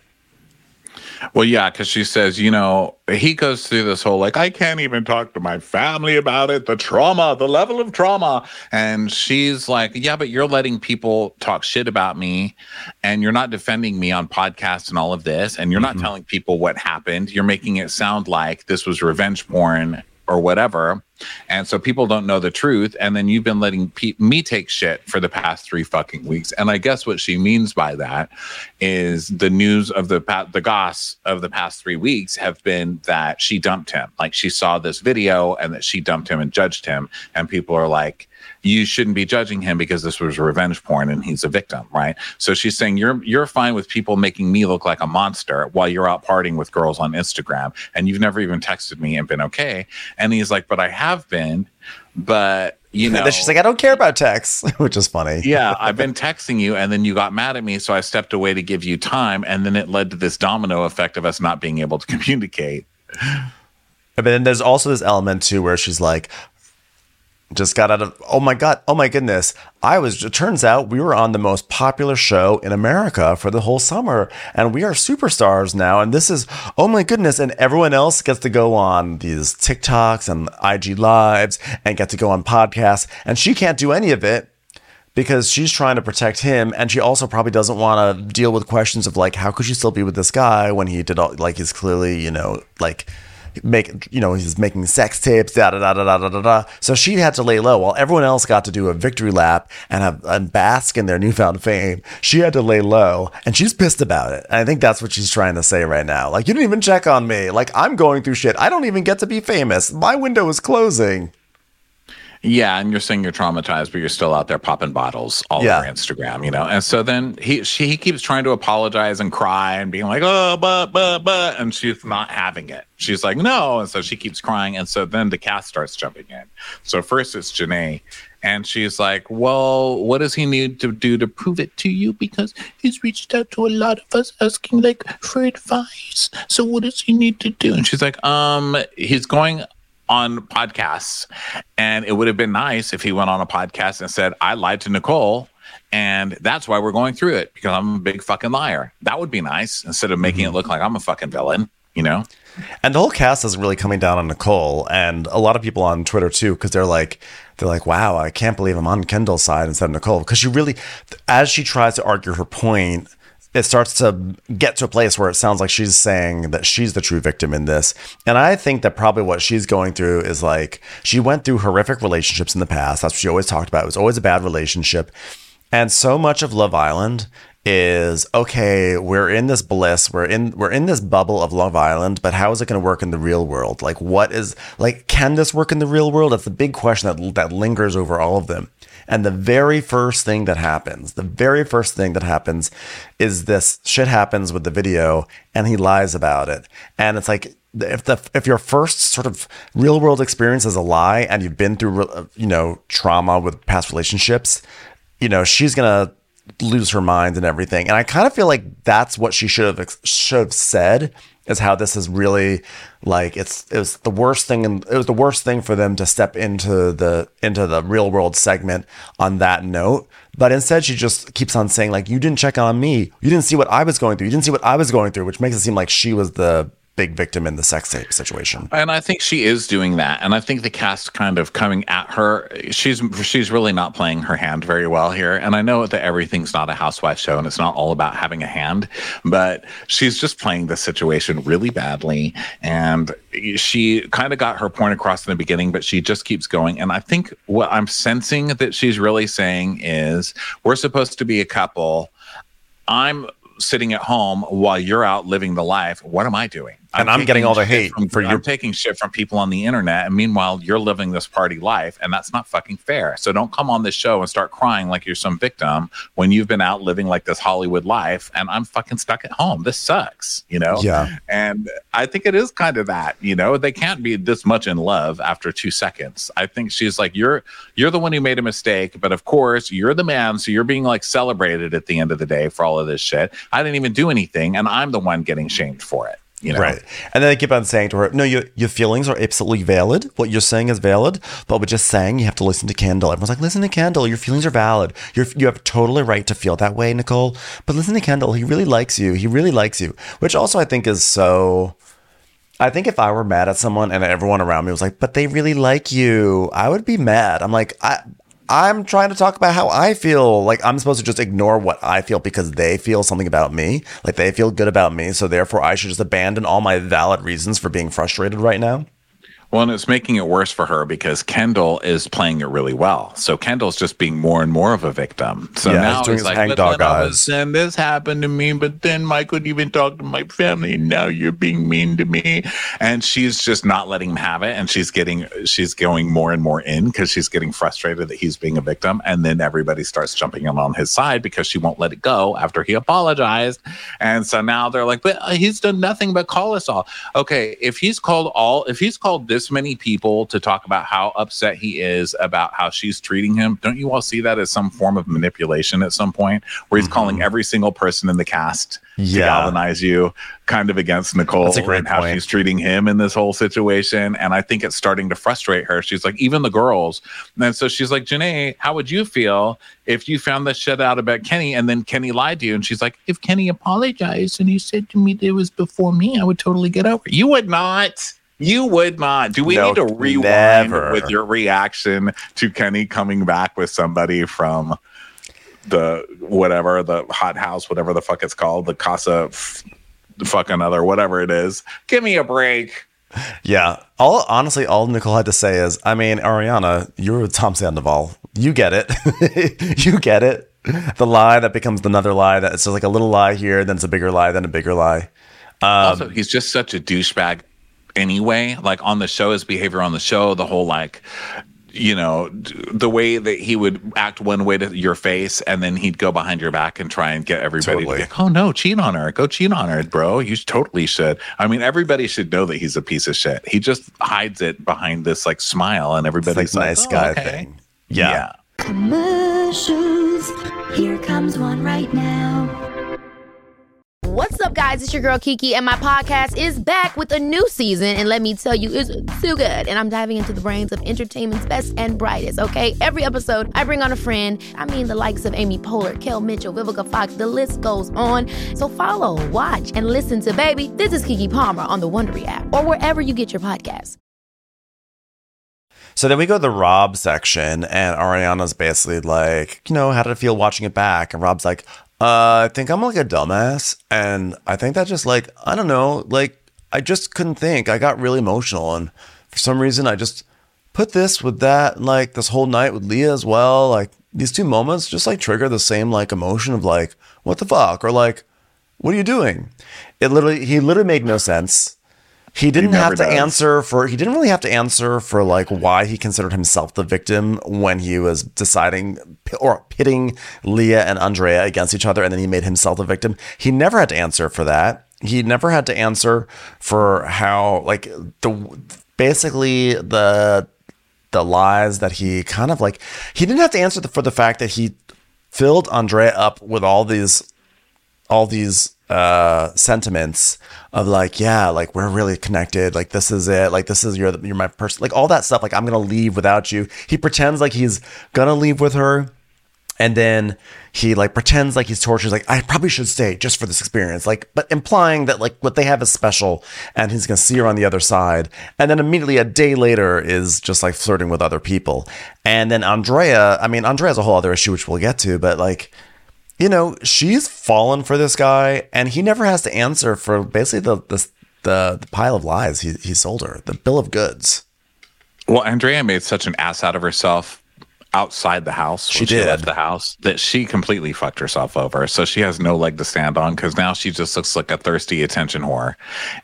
Well, yeah, because she says, you know, he goes through this whole, like, I can't even talk to my family about it, the trauma, the level of trauma. And she's like, yeah, but you're letting people talk shit about me and you're not defending me on podcasts and all of this. And you're not mm-hmm. telling people what happened. You're making it sound like this was revenge porn or whatever. And so people don't know the truth. And then you've been letting pe- me take shit for the past three fucking weeks. And I guess what she means by that is the news of the pa- the goss of the past three weeks have been that she dumped him. Like she saw this video and that she dumped him and judged him. And people are like, you shouldn't be judging him because this was revenge porn and he's a victim, right? So she's saying you're you're fine with people making me look like a monster while you're out partying with girls on Instagram and you've never even texted me and been okay. And he's like, but I have been, but you know. And then she's like, I don't care about texts, which is funny. Yeah, I've been texting you and then you got mad at me, so I stepped away to give you time, and then it led to this domino effect of us not being able to communicate. But then there's also this element too where she's like, just got out of, oh my God, oh my goodness. I was, it turns out we were on the most popular show in America for the whole summer and we are superstars now. And this is, oh my goodness. And everyone else gets to go on these TikToks and I G lives and get to go on podcasts. And she can't do any of it because she's trying to protect him. And she also probably doesn't want to deal with questions of like, how could you still be with this guy when he did all, like, he's clearly, you know, like, make you know he's making sex tapes, da da da da da da da. So she had to lay low while everyone else got to do a victory lap and have and bask in their newfound fame. She had to lay low, and she's pissed about it. And I think that's what she's trying to say right now. Like, you didn't even check on me. Like, I'm going through shit. I don't even get to be famous. My window is closing. Yeah, and you're saying you're traumatized, but you're still out there popping bottles all yeah. over Instagram, you know? And so then he she he keeps trying to apologize and cry and being like, oh, but, but, but, and she's not having it. She's like, no. And so she keeps crying. And so then the cast starts jumping in. So first it's Janae. And she's like, well, what does he need to do to prove it to you? Because he's reached out to a lot of us asking, like, for advice. So what does he need to do? And she's like, um, he's going on podcasts. And it would have been nice if he went on a podcast and said, I lied to Nicole. And that's why we're going through it, because I'm a big fucking liar. That would be nice instead of making mm-hmm. it look like I'm a fucking villain, you know? And the whole cast is really coming down on Nicole, and a lot of people on Twitter too, because they're like, they're like, wow, I can't believe I'm on Kendall's side instead of Nicole. Because she really, as she tries to argue her point, it starts to get to a place where it sounds like she's saying that she's the true victim in this. And I think that probably what she's going through is like, she went through horrific relationships in the past. That's what she always talked about. It was always a bad relationship. And so much of Love Island is, okay, we're in this bliss, we're in we're in this bubble of Love Island, but how is it going to work in the real world? Like, what is, like, can this work in the real world? That's the big question that that lingers over all of them. And the very first thing that happens, the very first thing that happens is this shit happens with the video, and he lies about it. And it's like, if the if your first sort of real world experience is a lie, and you've been through, you know, trauma with past relationships, you know, she's gonna lose her mind and everything. And I kind of feel like that's what she should have should have said, is how this is really like, it's it was the worst thing, and it was the worst thing for them to step into the into the real world segment on that note. But instead she just keeps on saying, like, you didn't check on me, you didn't see what I was going through, you didn't see what I was going through, which makes it seem like she was the big victim in the sex tape situation. And I think she is doing that. And I think the cast kind of coming at her, she's she's really not playing her hand very well here. And I know that everything's not a housewife show and it's not all about having a hand, but she's just playing the situation really badly. And she kind of got her point across in the beginning, but she just keeps going. And I think what I'm sensing that she's really saying is, we're supposed to be a couple. I'm sitting at home while you're out living the life. What am I doing? and I'm, I'm getting all the hate from, for I'm your taking shit from people on the internet, and meanwhile you're living this party life, and that's not fucking fair. So don't come on this show and start crying like you're some victim when you've been out living like this Hollywood life, and I'm fucking stuck at home. This sucks, you know? Yeah. And I think it is kind of that, you know, they can't be this much in love after two seconds. I think she's like, you're you're the one who made a mistake, but of course you're the man, so you're being like celebrated at the end of the day for all of this shit. I didn't even do anything, and I'm the one getting shamed for it. You know? Right. And then they keep on saying to her, no, your, your feelings are absolutely valid. What you're saying is valid, but we're just saying you have to listen to Kendall. Everyone's like, listen to Kendall. Your feelings are valid. You're, you have totally right to feel that way, Nicole. But listen to Kendall. He really likes you. He really likes you. Which also I think is so... I think if I were mad at someone and everyone around me was like, but they really like you, I would be mad. I'm like, I... I'm trying to talk about how I feel. Like, I'm supposed to just ignore what I feel because they feel something about me. Like, they feel good about me. So therefore, I should just abandon all my valid reasons for being frustrated right now. Well, and it's making it worse for her because Kendall is playing it really well. So Kendall's just being more and more of a victim. So yeah, now he's doing it's his like, hang but dog then all of a eyes. sudden this happened to me, but then Mike wouldn't even talk to my family, and now you're being mean to me. And she's just not letting him have it, and she's getting, she's going more and more in because she's getting frustrated that he's being a victim. And then everybody starts jumping in on his side because she won't let it go after he apologized. And so now they're like, but he's done nothing but call us all. Okay, if he's called all, if he's called this many people to talk about how upset he is about how she's treating him, don't you all see that as some form of manipulation at some point where he's mm-hmm. calling every single person in the cast yeah. to galvanize you kind of against Nicole and how point. she's treating him in this whole situation? And I think it's starting to frustrate her. She's like, even the girls. And so she's like, Janae, how would you feel if you found this shit out about Kenny and then Kenny lied to you? And she's like, if Kenny apologized and he said to me that it was before me, I would totally get over it. You would not. You would not. Do we no, need to rewind never. with your reaction to Kenny coming back with somebody from the whatever, the hot house, whatever the fuck it's called, the Casa f- fuck another, whatever it is? Give me a break. Yeah. All honestly, all Nicole had to say is, I mean, Ariana, you're Tom Sandoval. You get it. You get it. The lie that becomes another lie. That it's just like a little lie here, then it's a bigger lie, then a bigger lie. Um, also, he's just such a douchebag. Anyway, like on the show, his behavior on the show, the whole like, you know, the way that he would act one way to your face and then he'd go behind your back and try and get everybody totally. to be like, oh no, cheat on her. Go cheat on her, bro. You totally should. I mean, everybody should know that he's a piece of shit. He just hides it behind this like smile and everybody's like, like, nice oh, guy okay. thing. Yeah. yeah. Commercials. Here comes one right now. What's up, guys? It's your girl Kiki, and my podcast is back with a new season. And let me tell you, it's so good. And I'm diving into the brains of entertainment's best and brightest, okay? Every episode, I bring on a friend. I mean, the likes of Amy Poehler, Kel Mitchell, Vivica Fox, the list goes on. So follow, watch, and listen to Baby. This is Kiki Palmer on the Wondery app or wherever you get your podcasts. So then we go to the Rob section, and Ariana's basically like, you know, how did it feel watching it back? And Rob's like, Uh, I think I'm like a dumbass, and I think that just like, I don't know, like I just couldn't think. I got really emotional, and for some reason I just put this with that, and like this whole night with Leah as well. Like these two moments just like trigger the same like emotion of like, what the fuck? Or like, what are you doing? It literally, he literally made no sense. He didn't He have to never does. answer for, he didn't really have to answer for like why he considered himself the victim when he was deciding or pitting Leah and Andrea against each other, and then he made himself the victim. He never had to answer for that. He never had to answer for how like the, basically the, the lies that he kind of like, he didn't have to answer for the fact that he filled Andrea up with all these, all these, uh sentiments of like, yeah, like we're really connected, like this is it, like this is your you're my person, like all that stuff, like I'm gonna leave without you. He pretends like he's gonna leave with her, and then he like pretends like he's tortured, like I probably should stay just for this experience, like, but implying that like what they have is special and he's gonna see her on the other side. And then immediately a day later is just like flirting with other people. And then Andrea, I mean, Andrea's a whole other issue which we'll get to, but like, you know, she's fallen for this guy, and he never has to answer for basically the the the, the pile of lies he, he sold her, the bill of goods. Well, Andrea made such an ass out of herself outside the house. She when did. She left the house, that she completely fucked herself over. So she has no leg to stand on because now she just looks like a thirsty attention whore.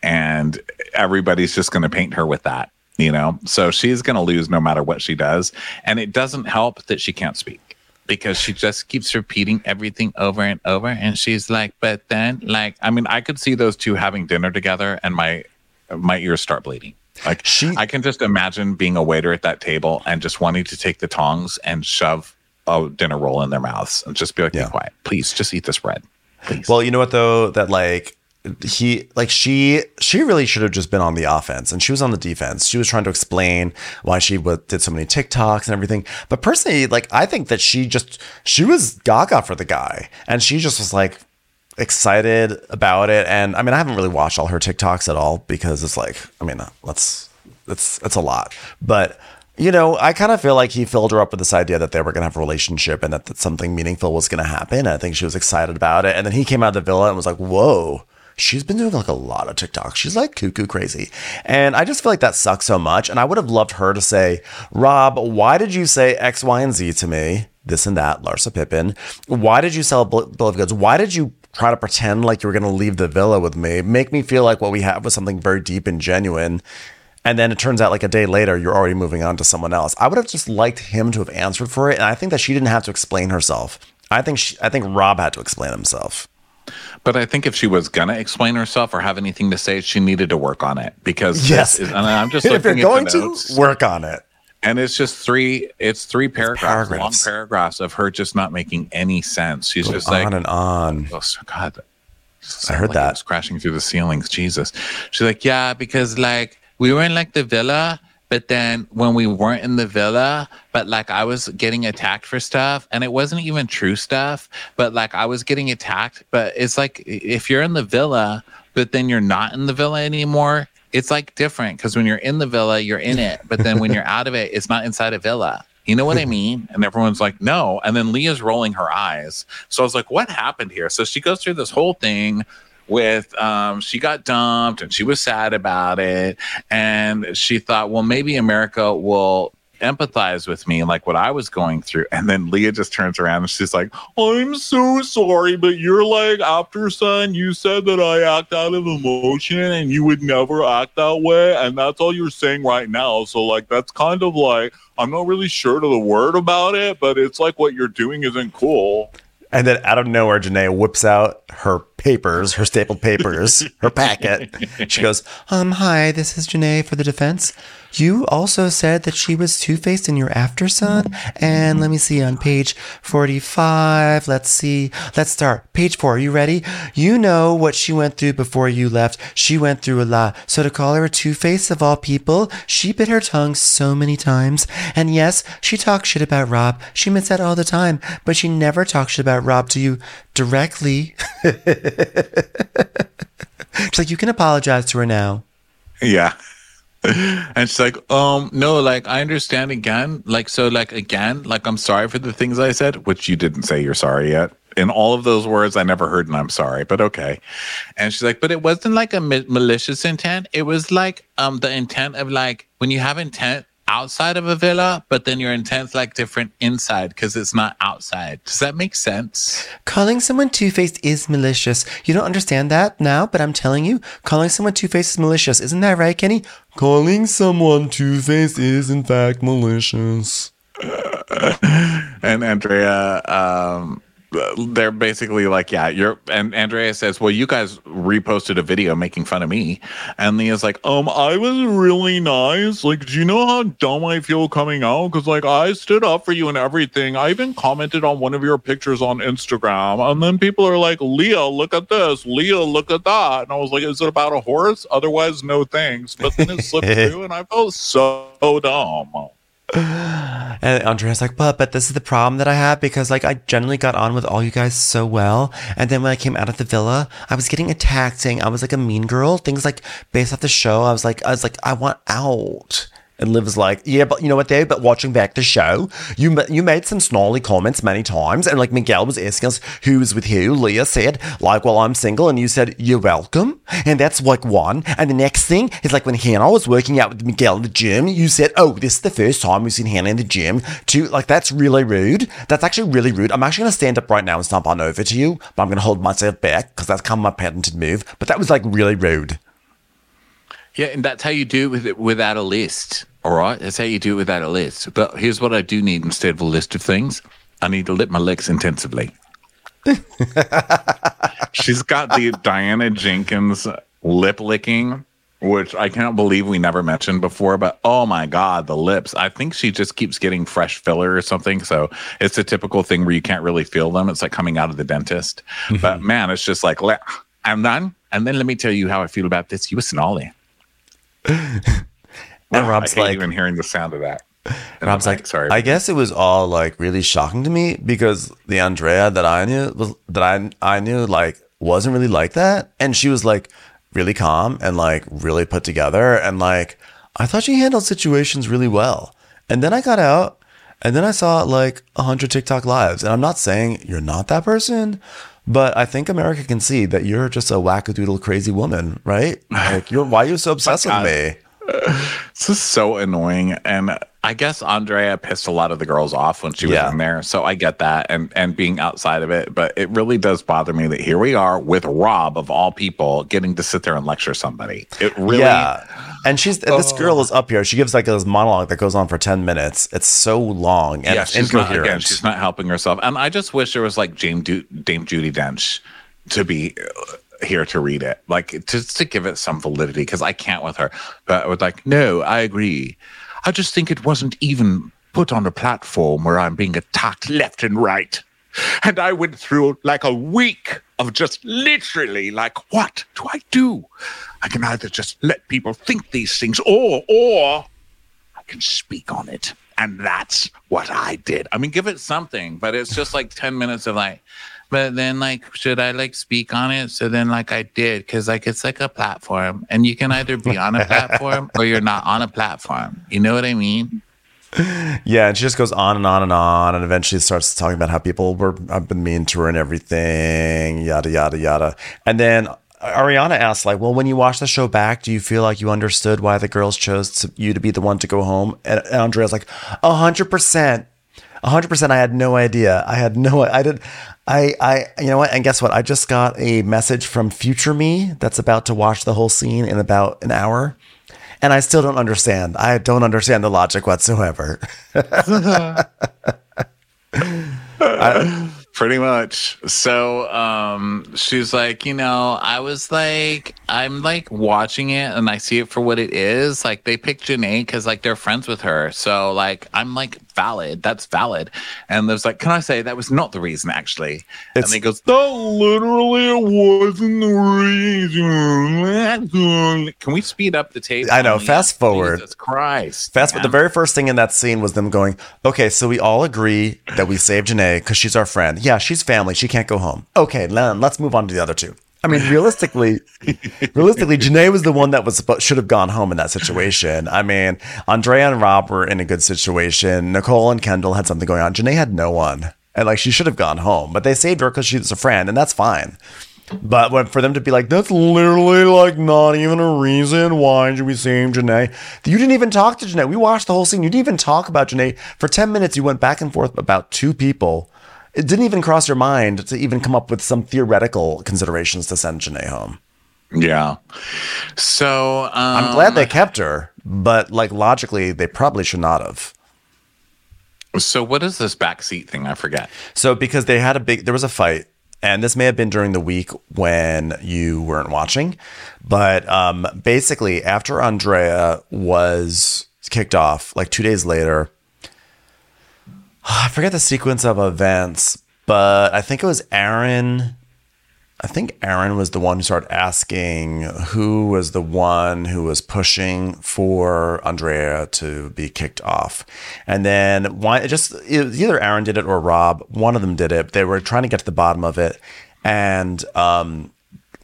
And everybody's just going to paint her with that, you know? So she's going to lose no matter what she does. And it doesn't help that she can't speak because she just keeps repeating everything over and over. And she's like, but then, like, I mean, I could see those two having dinner together and my my ears start bleeding. Like she, I can just imagine being a waiter at that table and just wanting to take the tongs and shove a dinner roll in their mouths and just be like, yeah. be quiet, please, just eat this bread, please. Well, you know what though, that like he, like she, she really should have just been on the offense and she was on the defense. She was trying to explain why she w- did so many TikToks and everything. But personally, like I think that she just, she was gaga for the guy and she just was like excited about it. And I mean, I haven't really watched all her TikToks at all because it's like, I mean, let's, it's, it's a lot, but you know, I kind of feel like he filled her up with this idea that they were going to have a relationship and that, that something meaningful was going to happen. I think she was excited about it. And then he came out of the villa and was like, whoa, she's been doing like a lot of TikToks. She's like cuckoo crazy. And I just feel like that sucks so much. And I would have loved her to say, Rob, why did you say X, Y, and Z to me? This and that, Larsa Pippen. Why did you sell a bill of goods? Why did you try to pretend like you were going to leave the villa with me? Make me feel like what we have was something very deep and genuine. And then it turns out like a day later, you're already moving on to someone else. I would have just liked him to have answered for it. And I think that she didn't have to explain herself. I think she, I think Rob had to explain himself. But I think if she was going to explain herself or have anything to say, she needed to work on it because yes, is, and I'm just if you're looking going at the to notes, work on it. And it's just three, it's three paragraphs, paragraphs. long paragraphs of her just not making any sense. She's Go just on like, and on. Oh, God. I heard like that. It was crashing through the ceilings. Jesus. She's like, yeah, because like we were in like the villa, but then when we weren't in the villa, but like I was getting attacked for stuff and it wasn't even true stuff, but like I was getting attacked. But it's like if you're in the villa, but then you're not in the villa anymore, it's like different because when you're in the villa, you're in it. But then when you're out of it, it's not inside a villa. You know what I mean? And everyone's like, no. And then Leah's rolling her eyes. So I was like, what happened here? So she goes through this whole thing with um, she got dumped and she was sad about it. And she thought, well, maybe America will empathize with me like what I was going through. And then Leah just turns around and she's like, I'm so sorry, but you're like, after son, you said that I act out of emotion and you would never act that way. And that's all you're saying right now. So like, that's kind of like, I'm not really sure to the word about it, but it's like what you're doing isn't cool. And then out of nowhere, Janae whips out her papers, her stapled papers, her packet. She goes, um, hi, this is Janae for the defense. You also said that she was two-faced in your after son. And let me see on page forty-five. Let's see. Let's start. Page four. Are you ready? You know what she went through before you left. She went through a lot. So to call her a two-faced of all people, she bit her tongue so many times. And yes, she talks shit about Rob. She admits that all the time. But she never talks shit about Rob to you directly. She's like, you can apologize to her now. Yeah. And she's like, um, no, like, I understand again. Like, so, like, again, like, I'm sorry for the things I said, which you didn't say you're sorry yet. In all of those words, I never heard, and I'm sorry, but okay. And she's like, but it wasn't like a ma- malicious intent. It was like um the intent of, like, when you have intent outside of a villa, but then your intent's like different inside because it's not outside. Does that make sense? Calling someone two-faced is malicious. You don't understand that now, but I'm telling you, calling someone two-faced is malicious. Isn't that right, Kenny? Calling someone two-faced is in fact malicious. And Andrea, um, they're basically like, yeah, you're, and Andrea says, well, you guys reposted a video making fun of me. And Leah's like, um, I was really nice. Like, do you know how dumb I feel coming out? Because, like, I stood up for you and everything. I even commented on one of your pictures on Instagram. And then people are like, Leah, look at this. Leah, look at that. And I was like, is it about a horse? Otherwise, no thanks. But then it slipped through and I felt so dumb. And Andrea's like, but but this is the problem that I have because like I generally got on with all you guys so well, and then when I came out of the villa, I was getting attacked, saying I was like a mean girl, things like based off the show. I was like, I was like, I want out, And Liv was like, yeah, but you know what, though? But watching back the show, you ma- you made some snarly comments many times. And like Miguel was asking us who was with who. Leah said, like, well, I'm single. And you said, you're welcome. And that's like one. And the next thing is like when Hannah was working out with Miguel in the gym, you said, oh, this is the first time we've seen Hannah in the gym. Too. Like, that's really rude. That's actually really rude. I'm actually going to stand up right now and stomp on over to you. But I'm going to hold myself back because that's kind of my patented move. But that was like really rude. Yeah, and that's how you do it with it without a list. All right, that's how you do it without a list. But here's what I do need instead of a list of things. I need to lick my lips intensively. She's got the Diana Jenkins lip licking, which I can't believe we never mentioned before. But oh my God, the lips. I think she just keeps getting fresh filler or something. So it's a typical thing where you can't really feel them. It's like coming out of the dentist. Mm-hmm. But man, it's just like, I'm done. And then let me tell you how I feel about this. You were snarly. And Rob's I hate like, even hearing the sound of that. And Rob's I'm like, sorry. I guess it was all like really shocking to me because the Andrea that I knew was that I I knew like wasn't really like that, and she was like really calm and like really put together, and like I thought she handled situations really well. And then I got out, and then I saw like a hundred TikTok lives, and I'm not saying you're not that person, but I think America can see that you're just a wackadoodle crazy woman, right? Like, you're why are you so obsessed with me? This is so annoying. And I guess Andrea pissed a lot of the girls off when she was Yeah. in there. So I get that and, and being outside of it. But it really does bother me that here we are with Rob, of all people, getting to sit there and lecture somebody. It really. Yeah. And she's this girl is up here. She gives like this monologue that goes on for ten minutes. It's so long and Yeah, it's she's not, incoherent. again, she's not helping herself. And I just wish there was like Dame, du- Dame Judi Dench to be uh, here to read it, like just to give it some validity, because I can't with her. But I was like, no, I agree. I just think it wasn't even put on a platform where I'm being attacked left and right. And I went through like a week of just literally like, what do I do? I can either just let people think these things or, or I can speak on it. And that's what I did. I mean, give it something, but it's just like ten minutes of like, but then like, should I like speak on it? So then like I did, because like it's like a platform and you can either be on a platform or you're not on a platform. You know what I mean? Yeah, and she just goes on and on and on, and eventually starts talking about how people were have been mean to her and everything, yada yada yada. And then Ariana asks, like, well, when you watch the show back, do you feel like you understood why the girls chose to, you to be the one to go home? And Andrea's like, a hundred percent. A hundred percent. I had no idea. I had no, I did. I, I, you know what? And guess what? I just got a message from future me that's about to watch the whole scene in about an hour. And I still don't understand. I don't understand the logic whatsoever. I, Pretty much. So um, she's like, you know, I was like, I'm like watching it and I see it for what it is. Like they picked Janae because like they're friends with her. So like, I'm like valid. That's valid. And there's like, can I say that was not the reason actually? It's, and he goes, that literally wasn't the reason. Can we speed up the tape? I know. Oh, fast yeah. forward. Jesus Christ. Fast man. forward. The very first thing in that scene was them going, okay, so we all agree that we saved Janae because she's our friend. Yeah, she's family. She can't go home. Okay, then let's move on to the other two. I mean, realistically, realistically, Janae was the one that was supposed, should have gone home in that situation. I mean, Andrea and Rob were in a good situation. Nicole and Kendall had something going on. Janae had no one, and like she should have gone home. But they saved her because she's a friend, and that's fine. But when, for them to be like, that's literally like not even a reason why should we save Janae. You didn't even talk to Janae. We watched the whole scene. You didn't even talk about Janae for ten minutes. You went back and forth about two people. It didn't even cross your mind to even come up with some theoretical considerations to send Janae home. Yeah. So um, I'm glad they kept her, but like logically, they probably should not have. So what is this backseat thing? I forget. So because they had a big, there was a fight, and this may have been during the week when you weren't watching, but um, basically after Andrea was kicked off, like two days later, I forget the sequence of events, but I think it was Aaron. I think Aaron was the one who started asking who was the one who was pushing for Andrea to be kicked off. And then why, it just it was either Aaron did it or Rob. One of them did it. They were trying to get to the bottom of it. And um,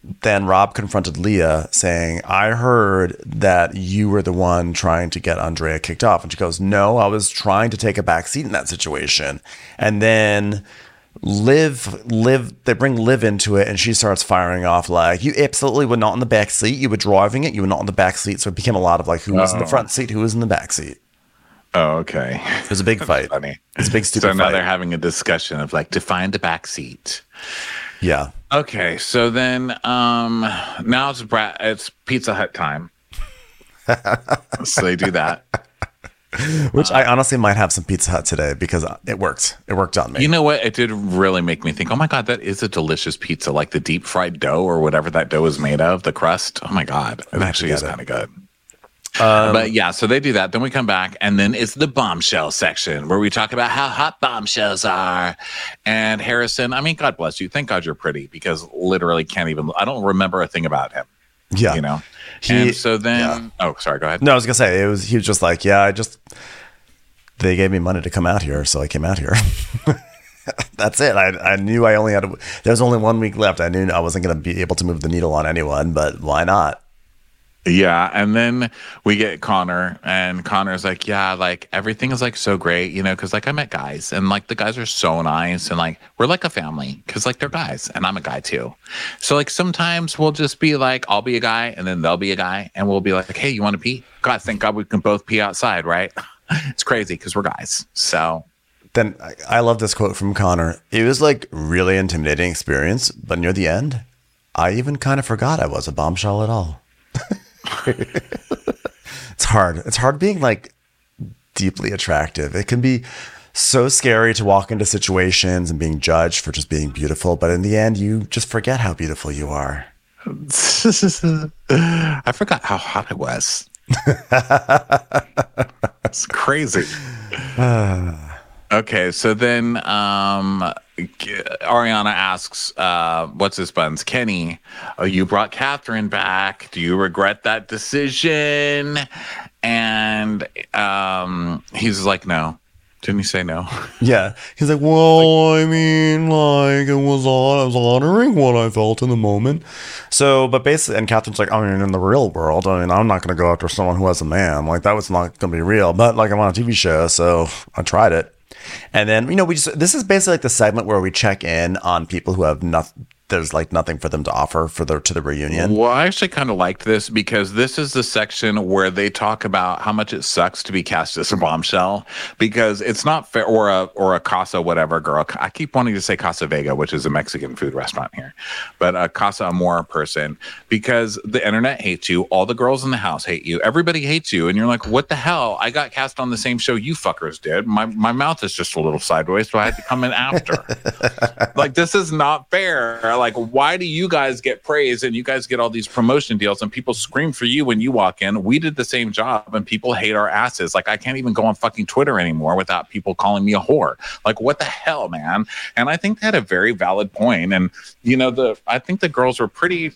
then Rob confronted Leah saying, I heard that you were the one trying to get Andrea kicked off. And she goes, no, I was trying to take a back seat in that situation. And then Liv, Liv, they bring Liv into it and she starts firing off like, you absolutely were not in the back seat. You were driving it. You were not in the back seat. So it became a lot of like, who was in the front seat? Who was in the back seat? Oh, okay. It was a big fight. Funny. It's a big stupid fight. So now fight. they're having a discussion of like, define the back seat. Yeah. Okay, so then um, now it's Bra- it's Pizza Hut time. So they do that. Which uh, I honestly might have some Pizza Hut today because it worked. It worked on me. You know what? It did really make me think, oh my God, that is a delicious pizza. Like the deep fried dough or whatever that dough is made of, the crust. Oh my God. It actually is kind of good. Um, but yeah, so they do that. Then we come back, and then it's the bombshell section where we talk about how hot bombshells are. And Harrison, I mean, God bless you. Thank God you're pretty because literally can't even, I don't remember a thing about him. Yeah. You know? He, and so then, yeah. oh, sorry, go ahead. No, I was going to say, it was, he was just like, yeah, I just, they gave me money to come out here, so I came out here. That's it. I, I knew I only had, a, there was only one week left. I knew I wasn't going to be able to move the needle on anyone, but why not? Yeah, and then we get Connor, and Connor's like, yeah, like, everything is, like, so great, you know, because, like, I met guys, and, like, the guys are so nice, and, like, we're, like, a family, because, like, they're guys, and I'm a guy, too. So, like, sometimes we'll just be, like, I'll be a guy, and then they'll be a guy, and we'll be like, hey, you want to pee? God, thank God we can both pee outside, right? It's crazy, because we're guys, so... Then, I love this quote from Connor. It was, like, really intimidating experience, but near the end, I even kind of forgot I was a bombshell at all. It's hard. It's hard being like deeply attractive. It can be so scary to walk into situations and being judged for just being beautiful, but in the end, you just forget how beautiful you are. I forgot how hot I was. It's crazy. Okay, so then um, Ariana asks, uh, what's his buns? Kenny, oh, you brought Catherine back. Do you regret that decision? And um, he's like, no. Didn't he say no? Yeah. He's like, well, I mean, like, it was on, I was honoring what I felt in the moment. So, but basically, and Catherine's like, I mean, in the real world, I mean, I'm not going to go after someone who has a man. Like, that was not going to be real. But, like, I'm on a T V show, so I tried it. And then, you know, we just, this is basically like the segment where we check in on people who have nothing, there's like nothing for them to offer for the, to the reunion. Well, I actually kind of liked this because this is the section where they talk about how much it sucks to be cast as a bombshell because it's not fair, or a, or a Casa whatever girl. I keep wanting to say Casa Vega, which is a Mexican food restaurant here, but a Casa Amor person, because the internet hates you. All the girls in the house hate you. Everybody hates you. And you're like, what the hell? I got cast on the same show you fuckers did. My, my mouth is just a little sideways, so I had to come in after. Like, this is not fair. Like, why do you guys get praise and you guys get all these promotion deals and people scream for you when you walk in? We did the same job and people hate our asses. Like, I can't even go on fucking Twitter anymore without people calling me a whore. Like, what the hell, man? And I think they had a very valid point. And, you know, the I think the girls were pretty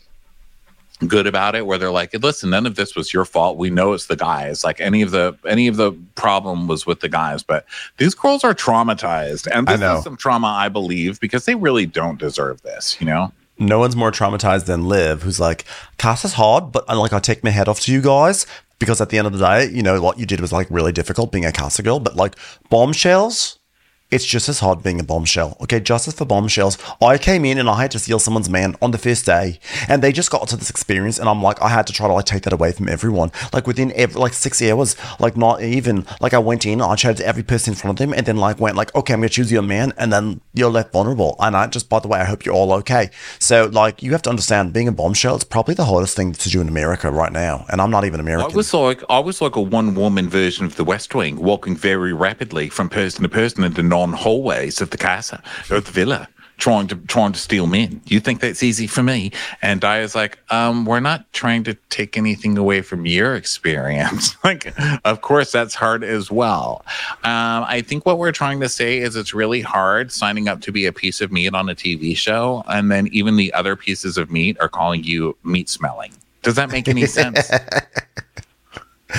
good about it, where they're like, listen, none of this was your fault. We know it's the guys. Like, any of the any of the problem was with the guys, but these girls are traumatized, and this is some trauma, I believe, because they really don't deserve this, you know. No one's more traumatized than Liv, who's like, cast is hard, but like, I'll take my head off to you guys, because at the end of the day, you know, what you did was like really difficult being a Casa girl, but like bombshells, it's just as hard being a bombshell. Okay, justice for bombshells. I came in and I had to steal someone's man on the first day, and they just got to this experience, and I'm like, I had to try to like take that away from everyone. Like within every, like six hours, like not even, like I went in, I chatted to every person in front of them, and then like went like, okay, I'm gonna choose your man, and then you're left vulnerable. And I just, by the way, I hope you're all okay. So like, you have to understand, being a bombshell is probably the hardest thing to do in America right now, and I'm not even American. I was like, I was like a one-woman version of the West Wing, walking very rapidly from person to person in the non-hallways of the casa or the villa, trying to trying to steal men. You think that's easy for me? And Daya's like, um, we're not trying to take anything away from your experience. Like, of course, that's hard as well. Um, I think what we're trying to say is it's really hard signing up to be a piece of meat on a T V show, and then even the other pieces of meat are calling you meat smelling. Does that make any sense?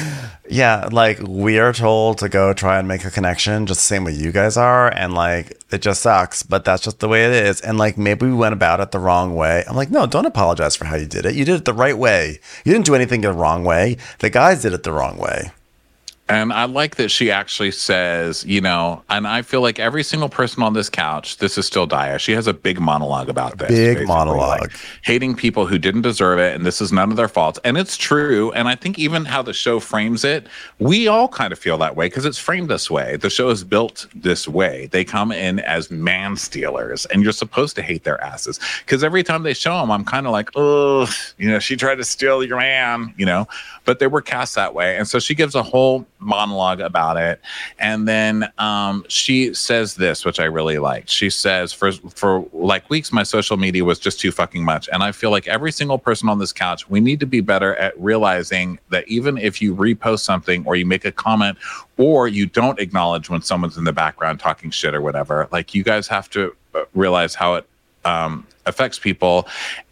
Yeah, like we are told to go try and make a connection just the same way you guys are, and like it just sucks, but that's just the way it is. And like maybe we went about it the wrong way. I'm like, no, don't apologize for how you did it. You did it the right way. You didn't do anything the wrong way. The guys did it the wrong way. And I like that she actually says, you know, and I feel like every single person on this couch, this is still Daya. She has a big monologue about this. Big monologue. Like, hating people who didn't deserve it, and this is none of their faults. And it's true. And I think even how the show frames it, we all kind of feel that way because it's framed this way. The show is built this way. They come in as man stealers, and you're supposed to hate their asses. Because every time they show them, I'm kind of like, oh, you know, she tried to steal your man, you know. But they were cast that way. And so she gives a whole monologue about it. And then um, she says this, which I really liked. She says, for, for like weeks, my social media was just too fucking much. And I feel like every single person on this couch, we need to be better at realizing that even if you repost something or you make a comment or you don't acknowledge when someone's in the background talking shit or whatever, like you guys have to realize how it um affects people.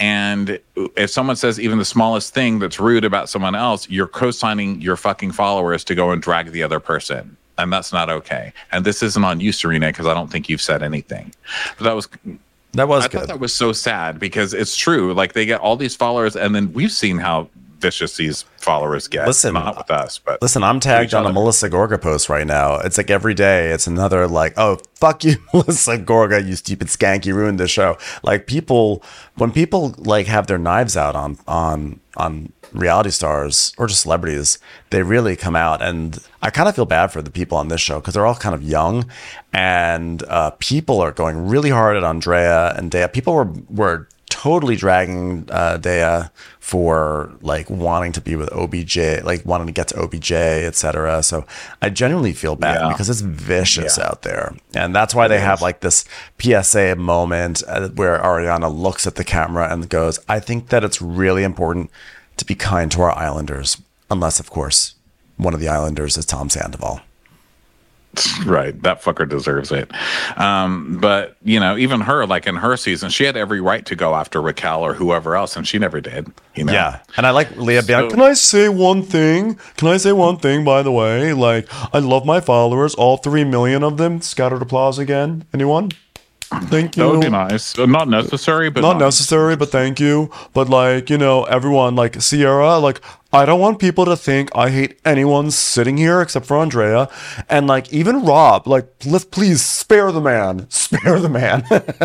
And if someone says even the smallest thing that's rude about someone else, you're co-signing your fucking followers to go and drag the other person, and that's not okay. And this isn't on you, Serena, because I don't think you've said anything. But that was that was I good. thought that was so sad because it's true. Like they get all these followers, and then we've seen how vicious these followers get. Listen, not with us, but listen, I'm tagged on a Melissa Gorga post right now. It's like every day it's another like, oh, fuck you, Melissa Gorga, you stupid skank, you ruined the show. Like people, when people like have their knives out on on on reality stars or just celebrities, they really come out. And I kind of feel bad for the people on this show because they're all kind of young, and uh, people are going really hard at Andrea and Daya. People were were totally dragging uh, Daya for like wanting to be with O B J, like wanting to get to O B J, et cetera. So I genuinely feel bad yeah. because it's vicious yeah. out there. And that's why it they is. have like this P S A moment where Ariana looks at the camera and goes, I think that it's really important to be kind to our Islanders. Unless, of course, one of the Islanders is Tom Sandoval. Right, that fucker deserves it. Um, but you know, even her, like in her season, she had every right to go after Raquel or whoever else, and she never did. You know? Yeah, and I like Leah being like, Can I say one thing? Can I say one thing, by the way? Like, I love my followers, all three million of them. Scattered applause again. Anyone? Thank you. That would be nice. Uh, Not necessary, but not nice. necessary, but thank you. But like, you know, everyone, like Sierra, like, I don't want people to think I hate anyone sitting here except for Andrea. And like, even Rob, like, let's please spare the man. Spare the man.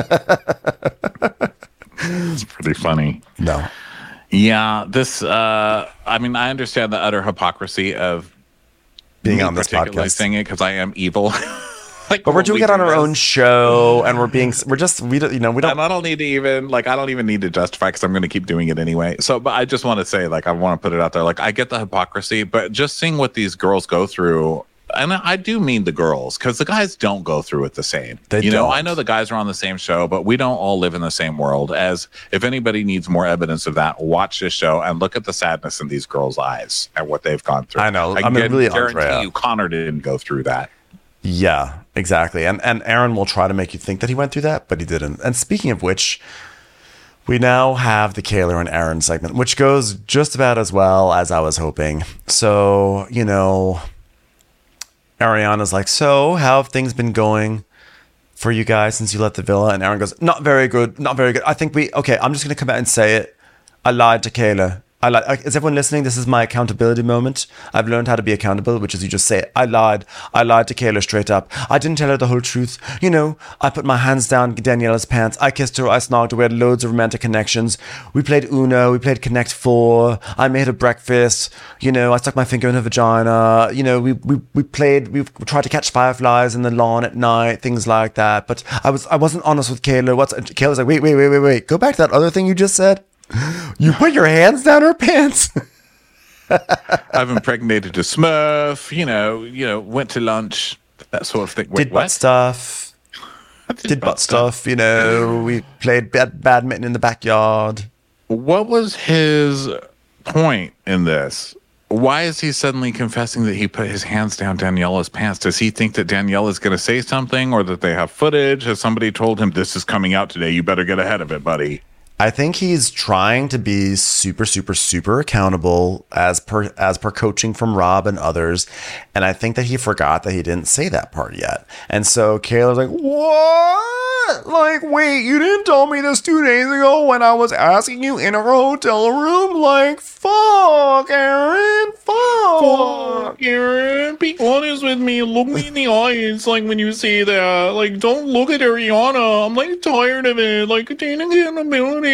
It's pretty funny. No. Yeah, this. Uh, I mean, I understand the utter hypocrisy of Being me on this particularly podcast. saying it because I am evil. Like, But we're when doing we it on do our this. own show, and we're being, we're just, we don't, you know, we don't. And I don't need to even like I don't even need to justify because I'm going to keep doing it anyway. So, but I just want to say, like, I want to put it out there. Like, I get the hypocrisy, but just seeing what these girls go through, and I do mean the girls because the guys don't go through it the same. They you know, don't. I know the guys are on the same show, but we don't all live in the same world. As if anybody needs more evidence of that, watch this show and look at the sadness in these girls' eyes and what they've gone through. I know. I I, mean, can really, guarantee Andrea. you, Connor didn't go through that. Yeah, exactly. And and Aaron will try to make you think that he went through that, but he didn't. And speaking of which, we now have the Kayla and Aaron segment, which goes just about as well as I was hoping. So, you know, Ariana's like, so how have things been going for you guys since you left the villa? And Aaron goes, not very good, not very good. I think we, okay, I'm just going to come out and say it. I lied to Kayla. I lied. Is everyone listening? This is my accountability moment. I've learned how to be accountable, which is you just say it. I lied. I lied to Kayla straight up. I didn't tell her the whole truth. You know, I put my hands down Daniela's pants. I kissed her. I snogged her. We had loads of romantic connections. We played Uno. We played Connect Four. I made her breakfast. You know, I stuck my finger in her vagina. You know, we we, we played. We tried to catch fireflies in the lawn at night. Things like that. But I was I wasn't honest with Kayla. What's Kayla's like? Wait, wait, wait, wait, wait. Go back to that other thing you just said. You put your hands down her pants. I've impregnated a Smurf. You know, you know, went to lunch, that sort of thing. Wait, Did butt what? stuff. Did butt stuff. You know, we played bad- badminton in the backyard. What was his point in this? Why is he suddenly confessing that he put his hands down Daniela's pants? Does he think that Daniela's going to say something or that they have footage? Has somebody told him this is coming out today? You better get ahead of it, buddy. I think he's trying to be super, super, super accountable as per as per coaching from Rob and others. And I think that he forgot that he didn't say that part yet. And so Kayla's like, what? Like, wait, you didn't tell me this two days ago when I was asking you in a hotel room? Like, fuck, Aaron, fuck. Fuck, Aaron, be honest with me. Look me in the eyes, like, when you say that. Like, don't look at Ariana. I'm, like, tired of it. Like, attaining accountability.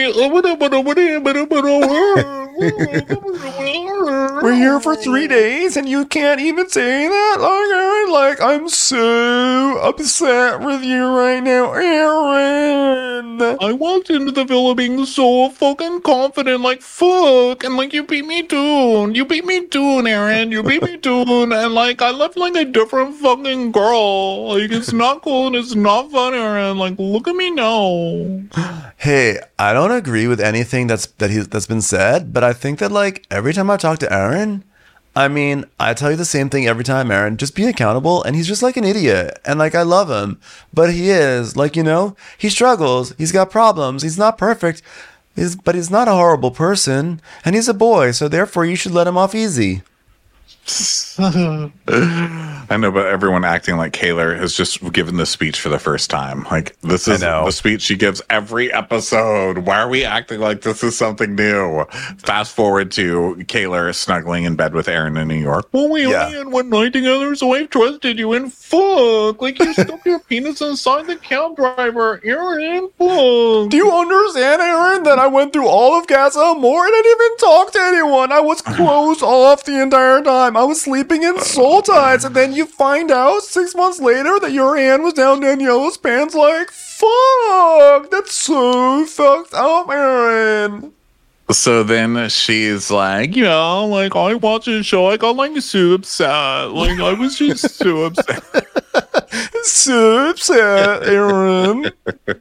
We're here for three days and you can't even say that? Like, Aaron, like, I'm so upset with you right now, Aaron. I walked into the villa being so fucking confident, like, fuck, and, like, you beat me down. You beat me down, Aaron. You beat me down, and, like, I left, like, a different fucking girl. Like, it's not cool and it's not fun, Aaron. Like, look at me now. Hey, I don't agree with anything that's that he's that's been said, but I think that like every time I talk to Aaron, I mean, I tell you the same thing every time, Aaron. Just be accountable, and he's just like an idiot, and like I love him, but he is like you know he struggles, he's got problems, he's not perfect, he's but he's not a horrible person, and he's a boy, so therefore you should let him off easy. I know, but everyone acting like Kayla has just given this speech for the first time. Like, this is the speech she gives every episode. Why are we acting like this is something new? Fast forward to Kayla snuggling in bed with Aaron in New York. Well, we Yeah. only had one night together, so I trusted you, and fuck. Like, you stuck your penis inside the cab driver. Aaron, fuck. Do you understand, Aaron, that I went through all of Casa Amor and I didn't even talk to anyone? I was closed off the entire time. I was sleeping in soul ties, and then you find out six months later that your hand was down Daniela's pants. Like, fuck, that's so fucked up, Aaron. So then she's like, you know, like, I watched the show, I got, like, so upset. Like, I was just so upset. So upset, Aaron.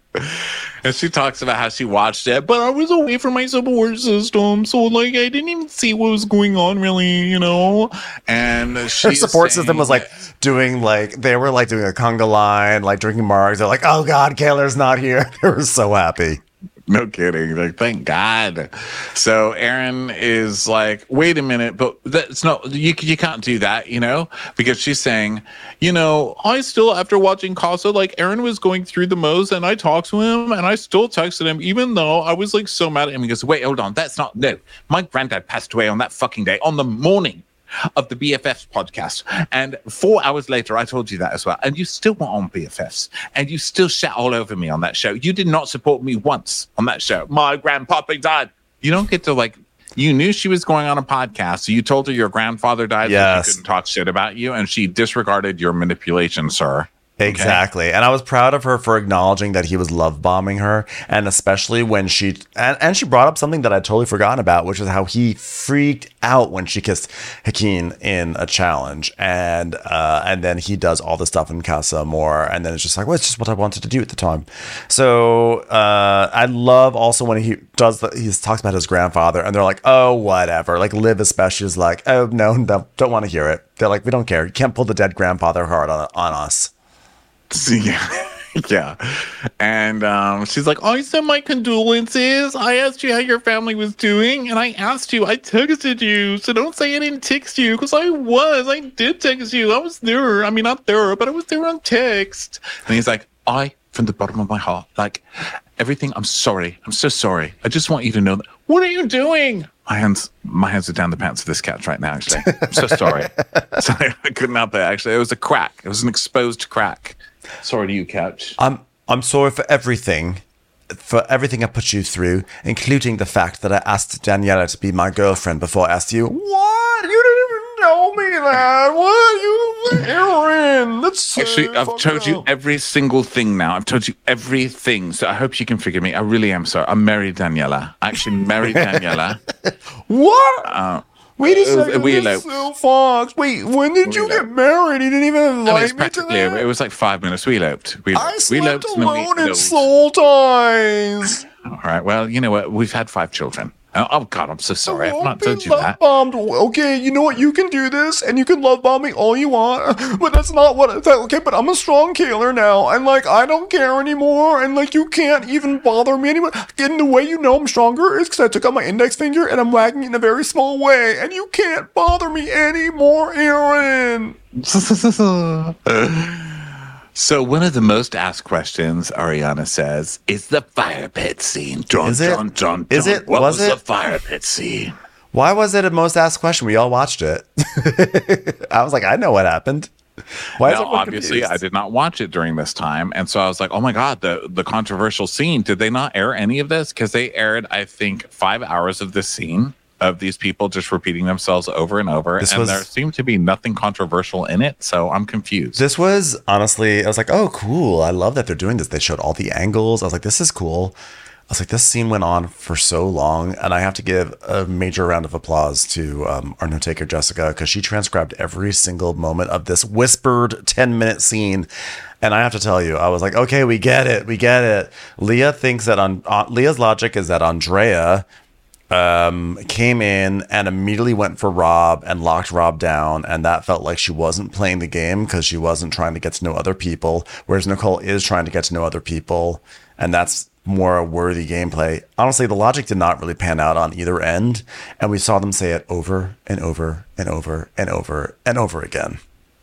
And she talks about how she watched it, but I was away from my support system, so, like, I didn't even see what was going on, really, you know? And she Her support system was like doing like they were like doing a conga line, like drinking margs. They're like, oh god, Kayla's not here. They were so happy. No kidding. Like, thank God. So Aaron is like, wait a minute, but that's not, you, you can't do that, you know, because she's saying, you know, I still, after watching Casa, like, Aaron was going through the most, and I talked to him, and I still texted him, even though I was like so mad at him. He goes, wait, hold on. That's not, no. My granddad passed away on that fucking day, on the morning of the B F Fs podcast, and four hours later I told you that as well, and you still went on B F Fs, and you still shat all over me on that show. You did not support me once on that show. My grandpappy died. You don't get to, like, you knew she was going on a podcast, so you told her your grandfather died, yes, so she couldn't talk shit about you, and she disregarded your manipulation, sir. Exactly. Okay. And I was proud of her for acknowledging that he was love bombing her. And especially when she, and, and she brought up something that I'd totally forgotten about, which is how he freaked out when she kissed Hakeem in a challenge. And, uh, and then he does all the stuff in Casa Amor. And then it's just like, well, it's just what I wanted to do at the time. So, uh, I love also when he does the, he talks about his grandfather and they're like, oh, whatever. Like Liv especially is like, oh, no, no, don't want to hear it. They're like, we don't care. You can't pull the dead grandfather hard on, on us. Yeah. Yeah. And um, she's like, I sent my condolences. I asked you how your family was doing, and I asked you, I texted you. So don't say I didn't text you, because I was. I did text you. I was there. I mean, not there, but I was there on text. And he's like, I, from the bottom of my heart, like, everything, I'm sorry. I'm so sorry. I just want you to know that. What are you doing? My hands, my hands are down the pants of this couch right now, actually. I'm so sorry. Sorry, I couldn't help it, actually. It was a crack. It was an exposed crack. Sorry to you, couch. I'm I'm sorry for everything, for everything I put you through, including the fact that I asked Daniela to be my girlfriend before I asked you. What? You didn't even tell me that. What? You, Aaron? That's so Actually, I've told up. you every single thing now. I've told you everything. So I hope you can forgive me. I really am sorry. I'm married, Daniela. I actually married Daniela. What? Uh, Wait a uh, second. we This eloped. so Fox. Wait, when did We you eloped. get married? You didn't even I mean, invite it's me to practically, that? it was like five minutes. We eloped. We eloped. I we slept eloped and then we alone in eloped. soul ties. All right. Well, you know what? We've had five children. Oh God, I'm so sorry. I've not told you love that. bombed. Okay, you know what? You can do this, and you can love bomb me all you want, but that's not what. It's like, okay, but I'm a strong Kaler now, and like I don't care anymore, and like you can't even bother me anymore. And the way you know I'm stronger is because I took out my index finger and I'm wagging it in a very small way, and you can't bother me anymore, Aaron. So one of the most asked questions, Ariana says, is the fire pit scene. Dun, Is it? Dun, dun, Is dun. it? What Was was, it? the fire pit scene? Why was it a most asked question? We all watched it. I was like, I know what happened. Why is Now, everyone obviously, confused? I did not watch it during this time, and so I was like, "Oh my god, the the controversial scene! Did they not air any of this? Because they aired, I think, five hours of this scene of these people just repeating themselves over and over, This and was- there seemed to be nothing controversial in it. So I'm confused. This was honestly, I was like, oh, cool. I love that they're doing this. They showed all the angles. I was like, this is cool. I was like, this scene went on for so long. And I have to give a major round of applause to um, our note taker, Jessica, because she transcribed every single moment of this whispered ten minute scene. And I have to tell you, I was like, okay, we get it. We get it. Leah thinks that on uh, Leah's logic is that Andrea um came in and immediately went for Rob and locked Rob down, and that felt like she wasn't playing the game because she wasn't trying to get to know other people, whereas Nicole is trying to get to know other people, and that's more a worthy gameplay. Honestly, the logic did not really pan out on either end, and we saw them say it over and over and over and over and over again.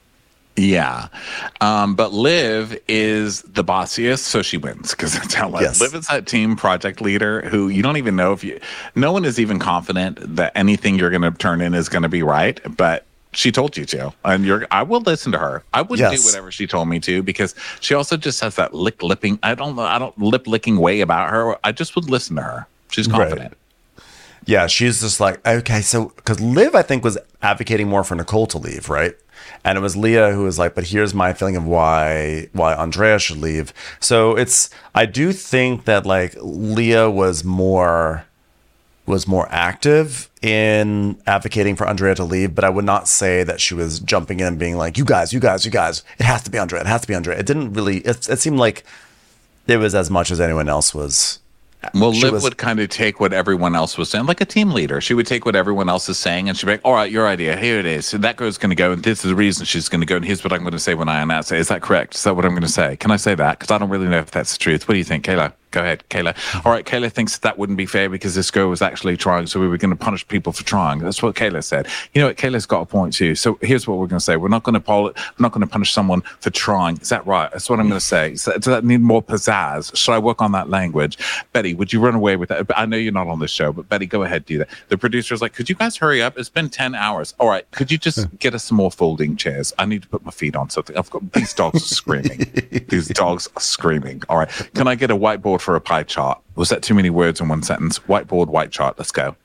Yeah. Um, but Liv is the bossiest, so she wins because that's how Liv, Yes. Liv is that team project leader who you don't even know if you, no one is even confident that anything you're going to turn in is going to be right, but she told you to, and you're, I will listen to her. I would Yes. do whatever she told me to because she also just has that lick lipping. I don't know. I don't lip licking way about her. I just would listen to her. She's confident. Yeah, she's just like, okay, so because Liv, I think, was advocating more for Nicole to leave, right? And it was Leah who was like, but here's my feeling of why why Andrea should leave. So it's, I do think that like Leah was more was more active in advocating for Andrea to leave, but I would not say that she was jumping in and being like, you guys, you guys, you guys, it has to be Andrea, it has to be Andrea. It didn't really, it, it seemed like it was as much as anyone else was. Well, She Liv was- would kind of take what everyone else was saying, like a team leader. She would take what everyone else is saying, and she'd be like, all right, your idea, here it is. So that girl's going to go, and this is the reason she's going to go, and here's what I'm going to say when I announce it. Is that correct? Is that what I'm going to say? Can I say that? Because I don't really know if that's the truth. What do you think, Kayla? Go ahead, Kayla. All right, Kayla thinks that wouldn't be fair because this girl was actually trying, so we were going to punish people for trying. That's what Kayla said. You know what? Kayla's got a point too. So here's what we're going to say: we're not going to pol- we're not going to punish someone for trying. Is that right? That's what I'm going to say. So, does that need more pizzazz? Should I work on that language? Betty, would you run away with that? I know you're not on this show, but Betty, go ahead, do that. The producer's like, could you guys hurry up? It's been ten hours. All right, could you just get us some more folding chairs? I need to put my feet on something. I've got these dogs are screaming. These dogs are screaming. All right, can I get a whiteboard for a pie chart? Was that too many words in one sentence? Whiteboard, white chart. Let's go.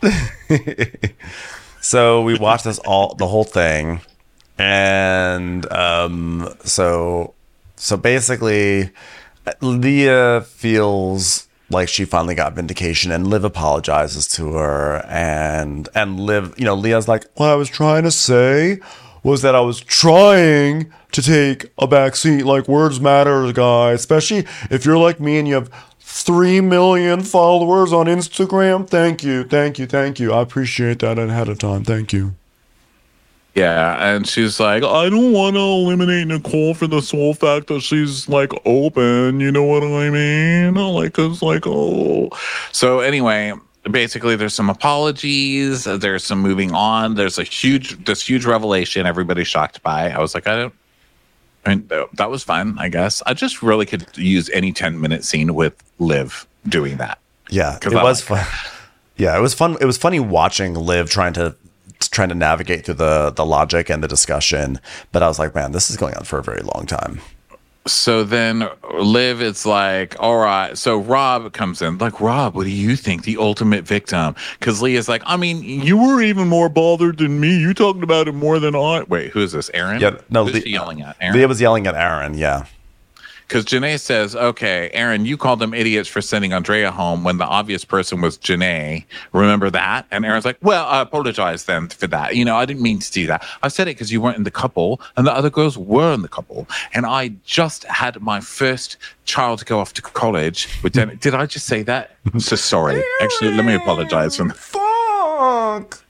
So we watched this all, the whole thing, and um, so so basically, Leah feels like she finally got vindication, and Liv apologizes to her, and and Liv, you know, Leah's like, What I was trying to say was that I was trying to take a back seat. Like, words matter, guys. Especially if you're like me and you have three million followers on Instagram. Thank you, thank you, thank you. I appreciate that ahead of time. Thank you. Yeah, and she's like, I don't want to eliminate Nicole for the sole fact that she's like open. You know what I mean? Like, it's like, oh. So anyway, basically, there's some apologies. There's some moving on. There's a huge, this huge revelation everybody's shocked by. I was like, I don't. I mean, that was fun, I guess. I just really could use any ten minute scene with Liv doing that. yeah, it 'Cause I was like fun. Yeah, it was fun. It was funny watching Liv trying to trying to navigate through the the logic and the discussion, but I was like, man, this is going on for a very long time. So then Liv is like, all right. So Rob comes in, like, Rob, what do you think? The ultimate victim. Because Leah's like, I mean, you were even more bothered than me. You talked about it more than I. Wait, who is this? Aaron? Yeah, no, Who's Le- she yelling at? Aaron? Leah was yelling at Aaron. Yeah. because Janae says, okay, Aaron, you called them idiots for sending Andrea home when the obvious person was Janae. Remember that? And Aaron's like, well, I apologize then for that. You know, I didn't mean to do that. I said it because you weren't in the couple and the other girls were in the couple. And I just had my first child to go off to college with Dennis. Did I just say that? I'm so sorry. Actually, let me apologize. For Fuck.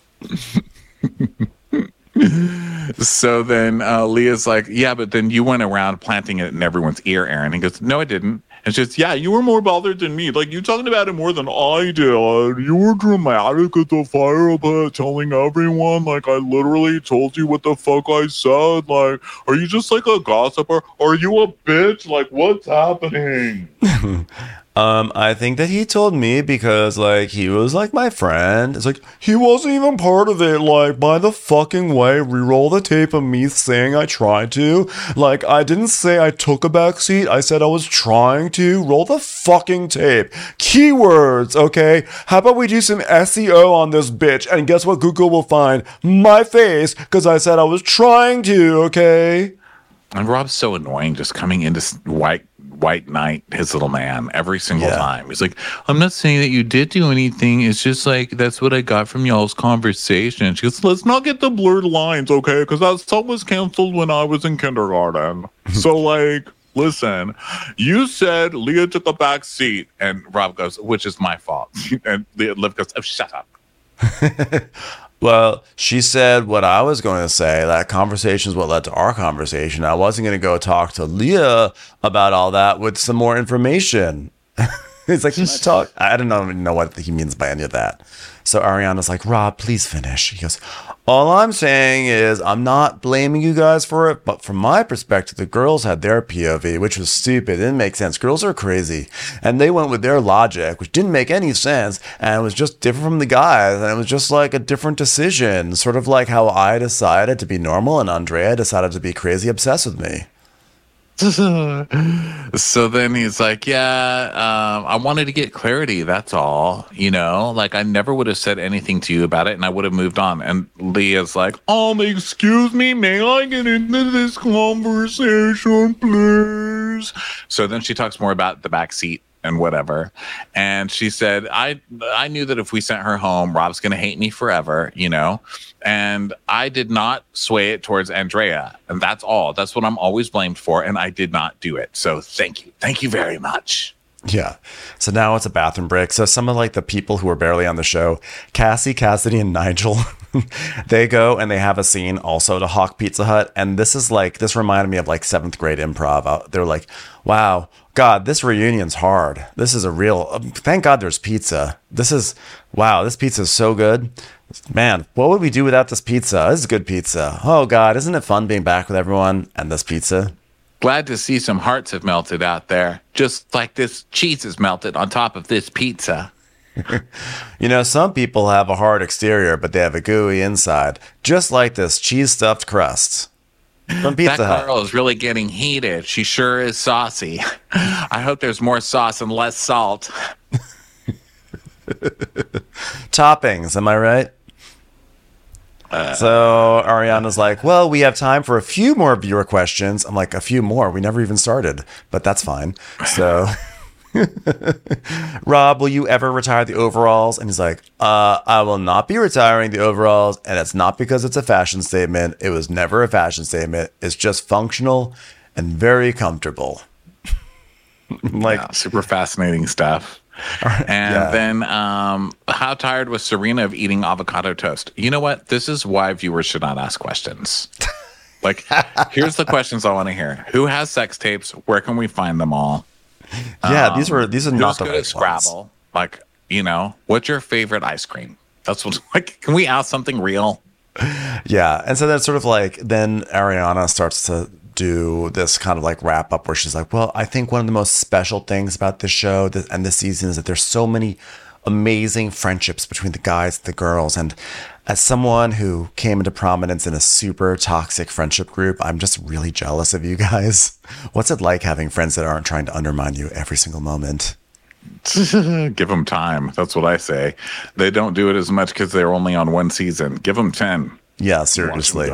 So then uh, Leah's like, yeah, but then you went around planting it in everyone's ear, Aaron. He goes, no, I didn't. And she goes, yeah, you were more bothered than me. Like, you talking about it more than I did. You were dramatic at the fire pit, telling everyone, like, I literally told you what the fuck I said. Like, are you just like a gossiper? Are you a bitch? Like, what's happening? Um, I think that he told me because, like, he was, like, my friend. It's like, he wasn't even part of it. Like, by the fucking way, re-roll the tape of me saying I tried to. Like, I didn't say I took a backseat. I said I was trying to. Roll the fucking tape. Keywords, okay? How about we do some S E O on this bitch? And guess what Google will find? My face, because I said I was trying to, okay? And Rob's so annoying, just coming into white white knight his little man every single Yeah. time. He's like, I'm not saying that you did do anything. It's just like, that's what I got from y'all's conversation. She goes, let's not get the blurred lines, okay? Because that stuff was canceled when I was in kindergarten. So, like, listen, you said Leah took a back seat. And Rob goes, which is my fault. And Leah Liv goes, oh, shut up. Well, she said what I was going to say. That conversation is what led to our conversation. I wasn't going to go talk to Leah about all that with some more information. He's like, can I talk? I don't know, know what he means by any of that. So Ariana's like, Rob, please finish. He goes, all I'm saying is I'm not blaming you guys for it, but from my perspective, the girls had their P O V, which was stupid. It didn't make sense. Girls are crazy. And they went with their logic, which didn't make any sense. And it was just different from the guys. And it was just like a different decision, sort of like how I decided to be normal and Andrea decided to be crazy obsessed with me. So then he's like, yeah, um, I wanted to get clarity. That's all, you know, like I never would have said anything to you about it and I would have moved on. And Leah's like, um, excuse me, may I get into this conversation, please? So then she talks more about the back seat and whatever. And she said, I I knew that if we sent her home, Rob's going to hate me forever, you know? And I did not sway it towards Andrea. And that's all. That's what I'm always blamed for. And I did not do it. So thank you. Thank you very much. Yeah. So now it's a bathroom break. So some of like the people who are barely on the show, Cassie, Cassidy, and Nigel, they go and they have a scene also to hawk Pizza Hut. And this is like, this reminded me of like seventh grade improv. Uh, They're like, wow, God, this reunion's hard. This is a real, um, thank God there's pizza. This is, wow, this pizza is so good. Man, what would we do without this pizza? This is good pizza. Oh God, isn't it fun being back with everyone and this pizza? Glad to see some hearts have melted out there. Just like this cheese is melted on top of this pizza. You know, some people have a hard exterior, but they have a gooey inside. Just like this cheese-stuffed crust from Pizza that Hut. girl is really getting heated. She sure is saucy. I hope there's more sauce and less salt. Toppings, am I right? Uh, so Ariana's like, well, we have time for a few more viewer questions. I'm like, a few more? We never even started, but that's fine. So, Rob, will you ever retire the overalls? And he's like, uh, I will not be retiring the overalls. And it's not because it's a fashion statement. It was never a fashion statement. It's just functional and very comfortable. Like, yeah, super fascinating stuff. And yeah. then, um, how tired was Serena of eating avocado toast? You know what? This is why viewers should not ask questions. Like, here's the questions I want to hear. Who has sex tapes? Where can we find them all? Yeah, um, these were these are not the good right at Scrabble. ones. Like, you know, what's your favorite ice cream? That's what. Like, can we ask something real? Yeah, and so that's sort of like then Ariana starts to do this kind of like wrap up where she's like, well, I think one of the most special things about this show th- and this season is that there's so many amazing friendships between the guys and the girls. And as someone who came into prominence in a super toxic friendship group, I'm just really jealous of you guys. What's it like having friends that aren't trying to undermine you every single moment? Give them time. That's what I say. They don't do it as much because they're only on one season. Give them ten. Yeah, Watch them seriously. go.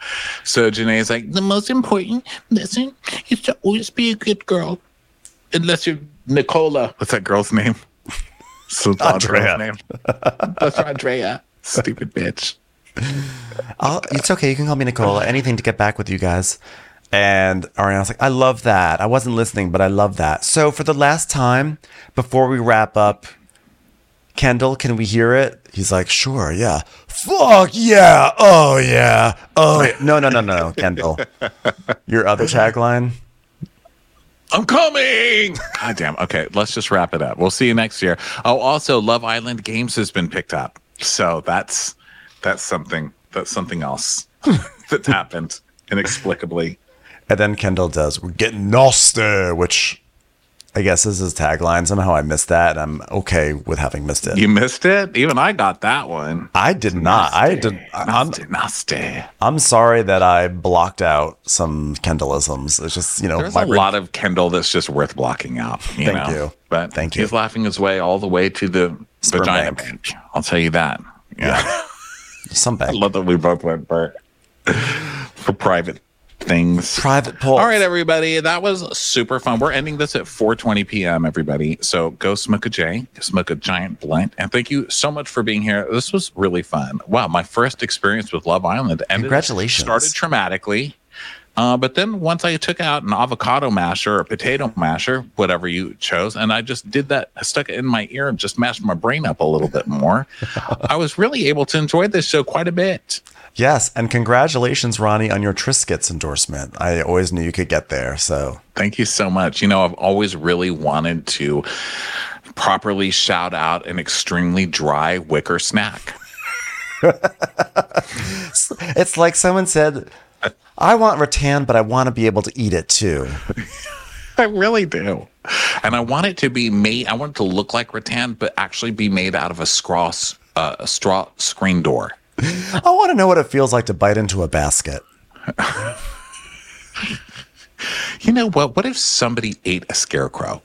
So Janae's like, the most important lesson is to always be a good girl. Unless you're Nicola. What's that girl's name? So Andrea. Name. That's Andrea. Stupid bitch. Oh, it's okay. You can call me Nicola. Anything to get back with you guys. And Ariana's like, I love that. I wasn't listening, but I love that. So for the last time, before we wrap up, Kendall, can we hear it? He's like, sure, yeah. Fuck yeah. Oh, yeah. Oh, yeah. No, no, no, no, Kendall. Your other tagline? I'm coming. God damn. Okay, let's just wrap it up. We'll see you next year. Oh, also, Love Island Games has been picked up. So that's that's something. That's something else that's happened inexplicably. And then Kendall does, we're getting nasty, which I guess is his tagline. Somehow I missed that. And I'm okay with having missed it. You missed it? Even I got that one. I did not. Nasty, I did. Nasty, I'm, nasty. I'm sorry that I blocked out some Kendallisms. It's just, you know, There's my a brain- lot of Kendall that's just worth blocking out. You Thank know? you. But Thank he's you. laughing his way all the way to the Sperm vagina bank. bench. I'll tell you that. Yeah. some I bank. love that we both went Bert for private things. Private polls. All right, everybody. That was super fun. We're ending this at four twenty p.m., everybody. So go smoke a J, smoke a giant blunt. And thank you so much for being here. This was really fun. Wow, my first experience with Love Island ended, Congratulations. started traumatically. Uh, but then once I took out an avocado masher or a potato masher, whatever you chose, and I just did that, I stuck it in my ear and just mashed my brain up a little bit more, I was really able to enjoy this show quite a bit. Yes, and congratulations, Ronnie, on your Triscuits endorsement. I always knew you could get there, so. Thank you so much. You know, I've always really wanted to properly shout out an extremely dry wicker snack. It's like someone said, I want rattan, but I want to be able to eat it too. I really do. And I want it to be made, I want it to look like rattan, but actually be made out of a straw, uh, a straw screen door. I want to know what it feels like to bite into a basket. You know what? What if somebody ate a scarecrow?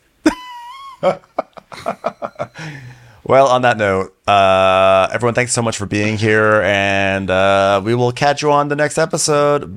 Well, on that note, uh, everyone, thanks so much for being here, and uh, we will catch you on the next episode.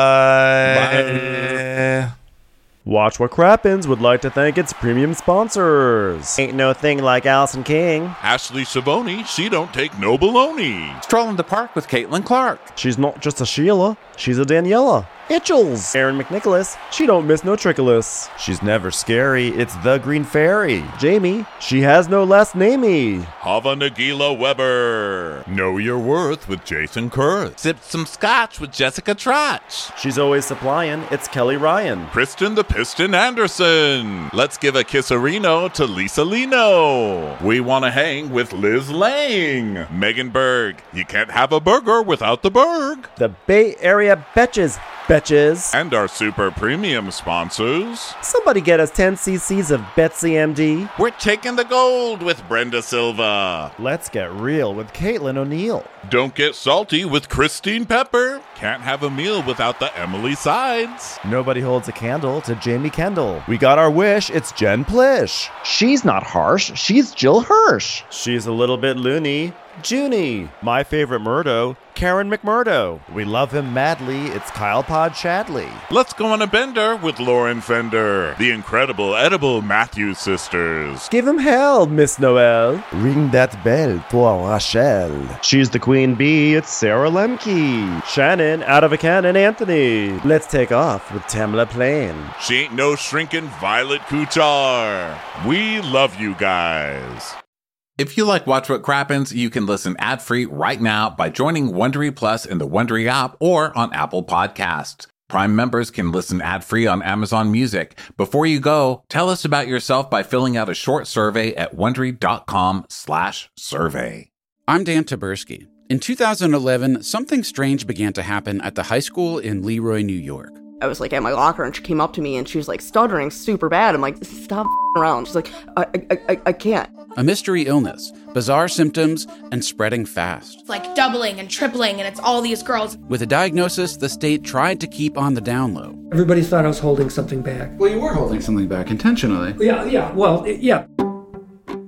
Bye. Bye. Watch What Crappens would like to thank its premium sponsors. Ain't no thing like Allison King. Ashley Savoni, she don't take no baloney. Stroll in the park with Caitlin Clark. She's not just a Sheila, she's a Daniela. Itchels. Aaron McNicholas, she don't miss no trickolas. She's never scary. It's the Green Fairy. Jamie, she has no last namey. Hava Nagila Weber. Know your worth with Jason Kurth. Sipped some scotch with Jessica Trotch. She's always supplying, it's Kelly Ryan. Kristen the Piston Anderson. Let's give a kisserino to Lisa Lino. We want to hang with Liz Lang. Megan Berg. You can't have a burger without the Berg. The Bay Area Betches. Betches. And our super premium sponsors. Somebody get us ten cc's of Betsy M D. We're taking the gold with Brenda Silva. Let's get real with Caitlin O'Neill. Don't get salty with Christine Pepper. Can't have a meal without the Emily Sides. Nobody holds a candle to Jamie Kendall. We got our wish, it's Jen Plish. She's not harsh, she's Jill Hirsch. She's a little bit loony. Junie. My favorite Murdo, Karen McMurdo. We love him madly, it's Kyle Pod Shadley. Let's go on a bender with Lauren Fender. The incredible edible Matthews sisters. Give him hell, Miss Noel. Ring that bell, toi Rachel. She's the queen bee, it's Sarah Lemke. Shannon, out of a cannon, Anthony. Let's take off with Tamla Plain. She ain't no shrinking Violet Kuchar. We love you guys. If you like Watch What Crappens, you can listen ad-free right now by joining Wondery Plus in the Wondery app or on Apple Podcasts. Prime members can listen ad-free on Amazon Music. Before you go, tell us about yourself by filling out a short survey at Wondery.com slash survey. I'm Dan Taberski. In two thousand eleven, something strange began to happen at the high school in Leroy, New York. I was like at my locker and she came up to me and she was like stuttering super bad. I'm like, stop around. She's like, I, I, I, I can't. A mystery illness, bizarre symptoms, and spreading fast. It's like doubling and tripling, and it's all these girls. With a diagnosis, the state tried to keep on the down low. Everybody thought I was holding something back. Well, you were holding something back intentionally. Yeah, yeah, well, it, yeah. No,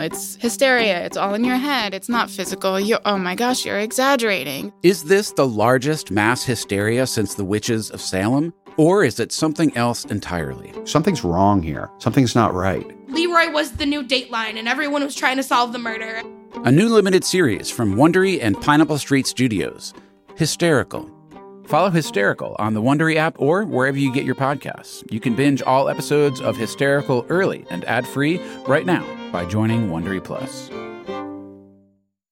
it's hysteria. It's all in your head. It's not physical. You, oh my gosh, you're exaggerating. Is this the largest mass hysteria since the witches of Salem? Or is it something else entirely? Something's wrong here. Something's not right. Leroy was the new Dateline, and everyone was trying to solve the murder. A new limited series from Wondery and Pineapple Street Studios, Hysterical. Follow Hysterical on the Wondery app or wherever you get your podcasts. You can binge all episodes of Hysterical early and ad-free right now by joining Wondery Plus.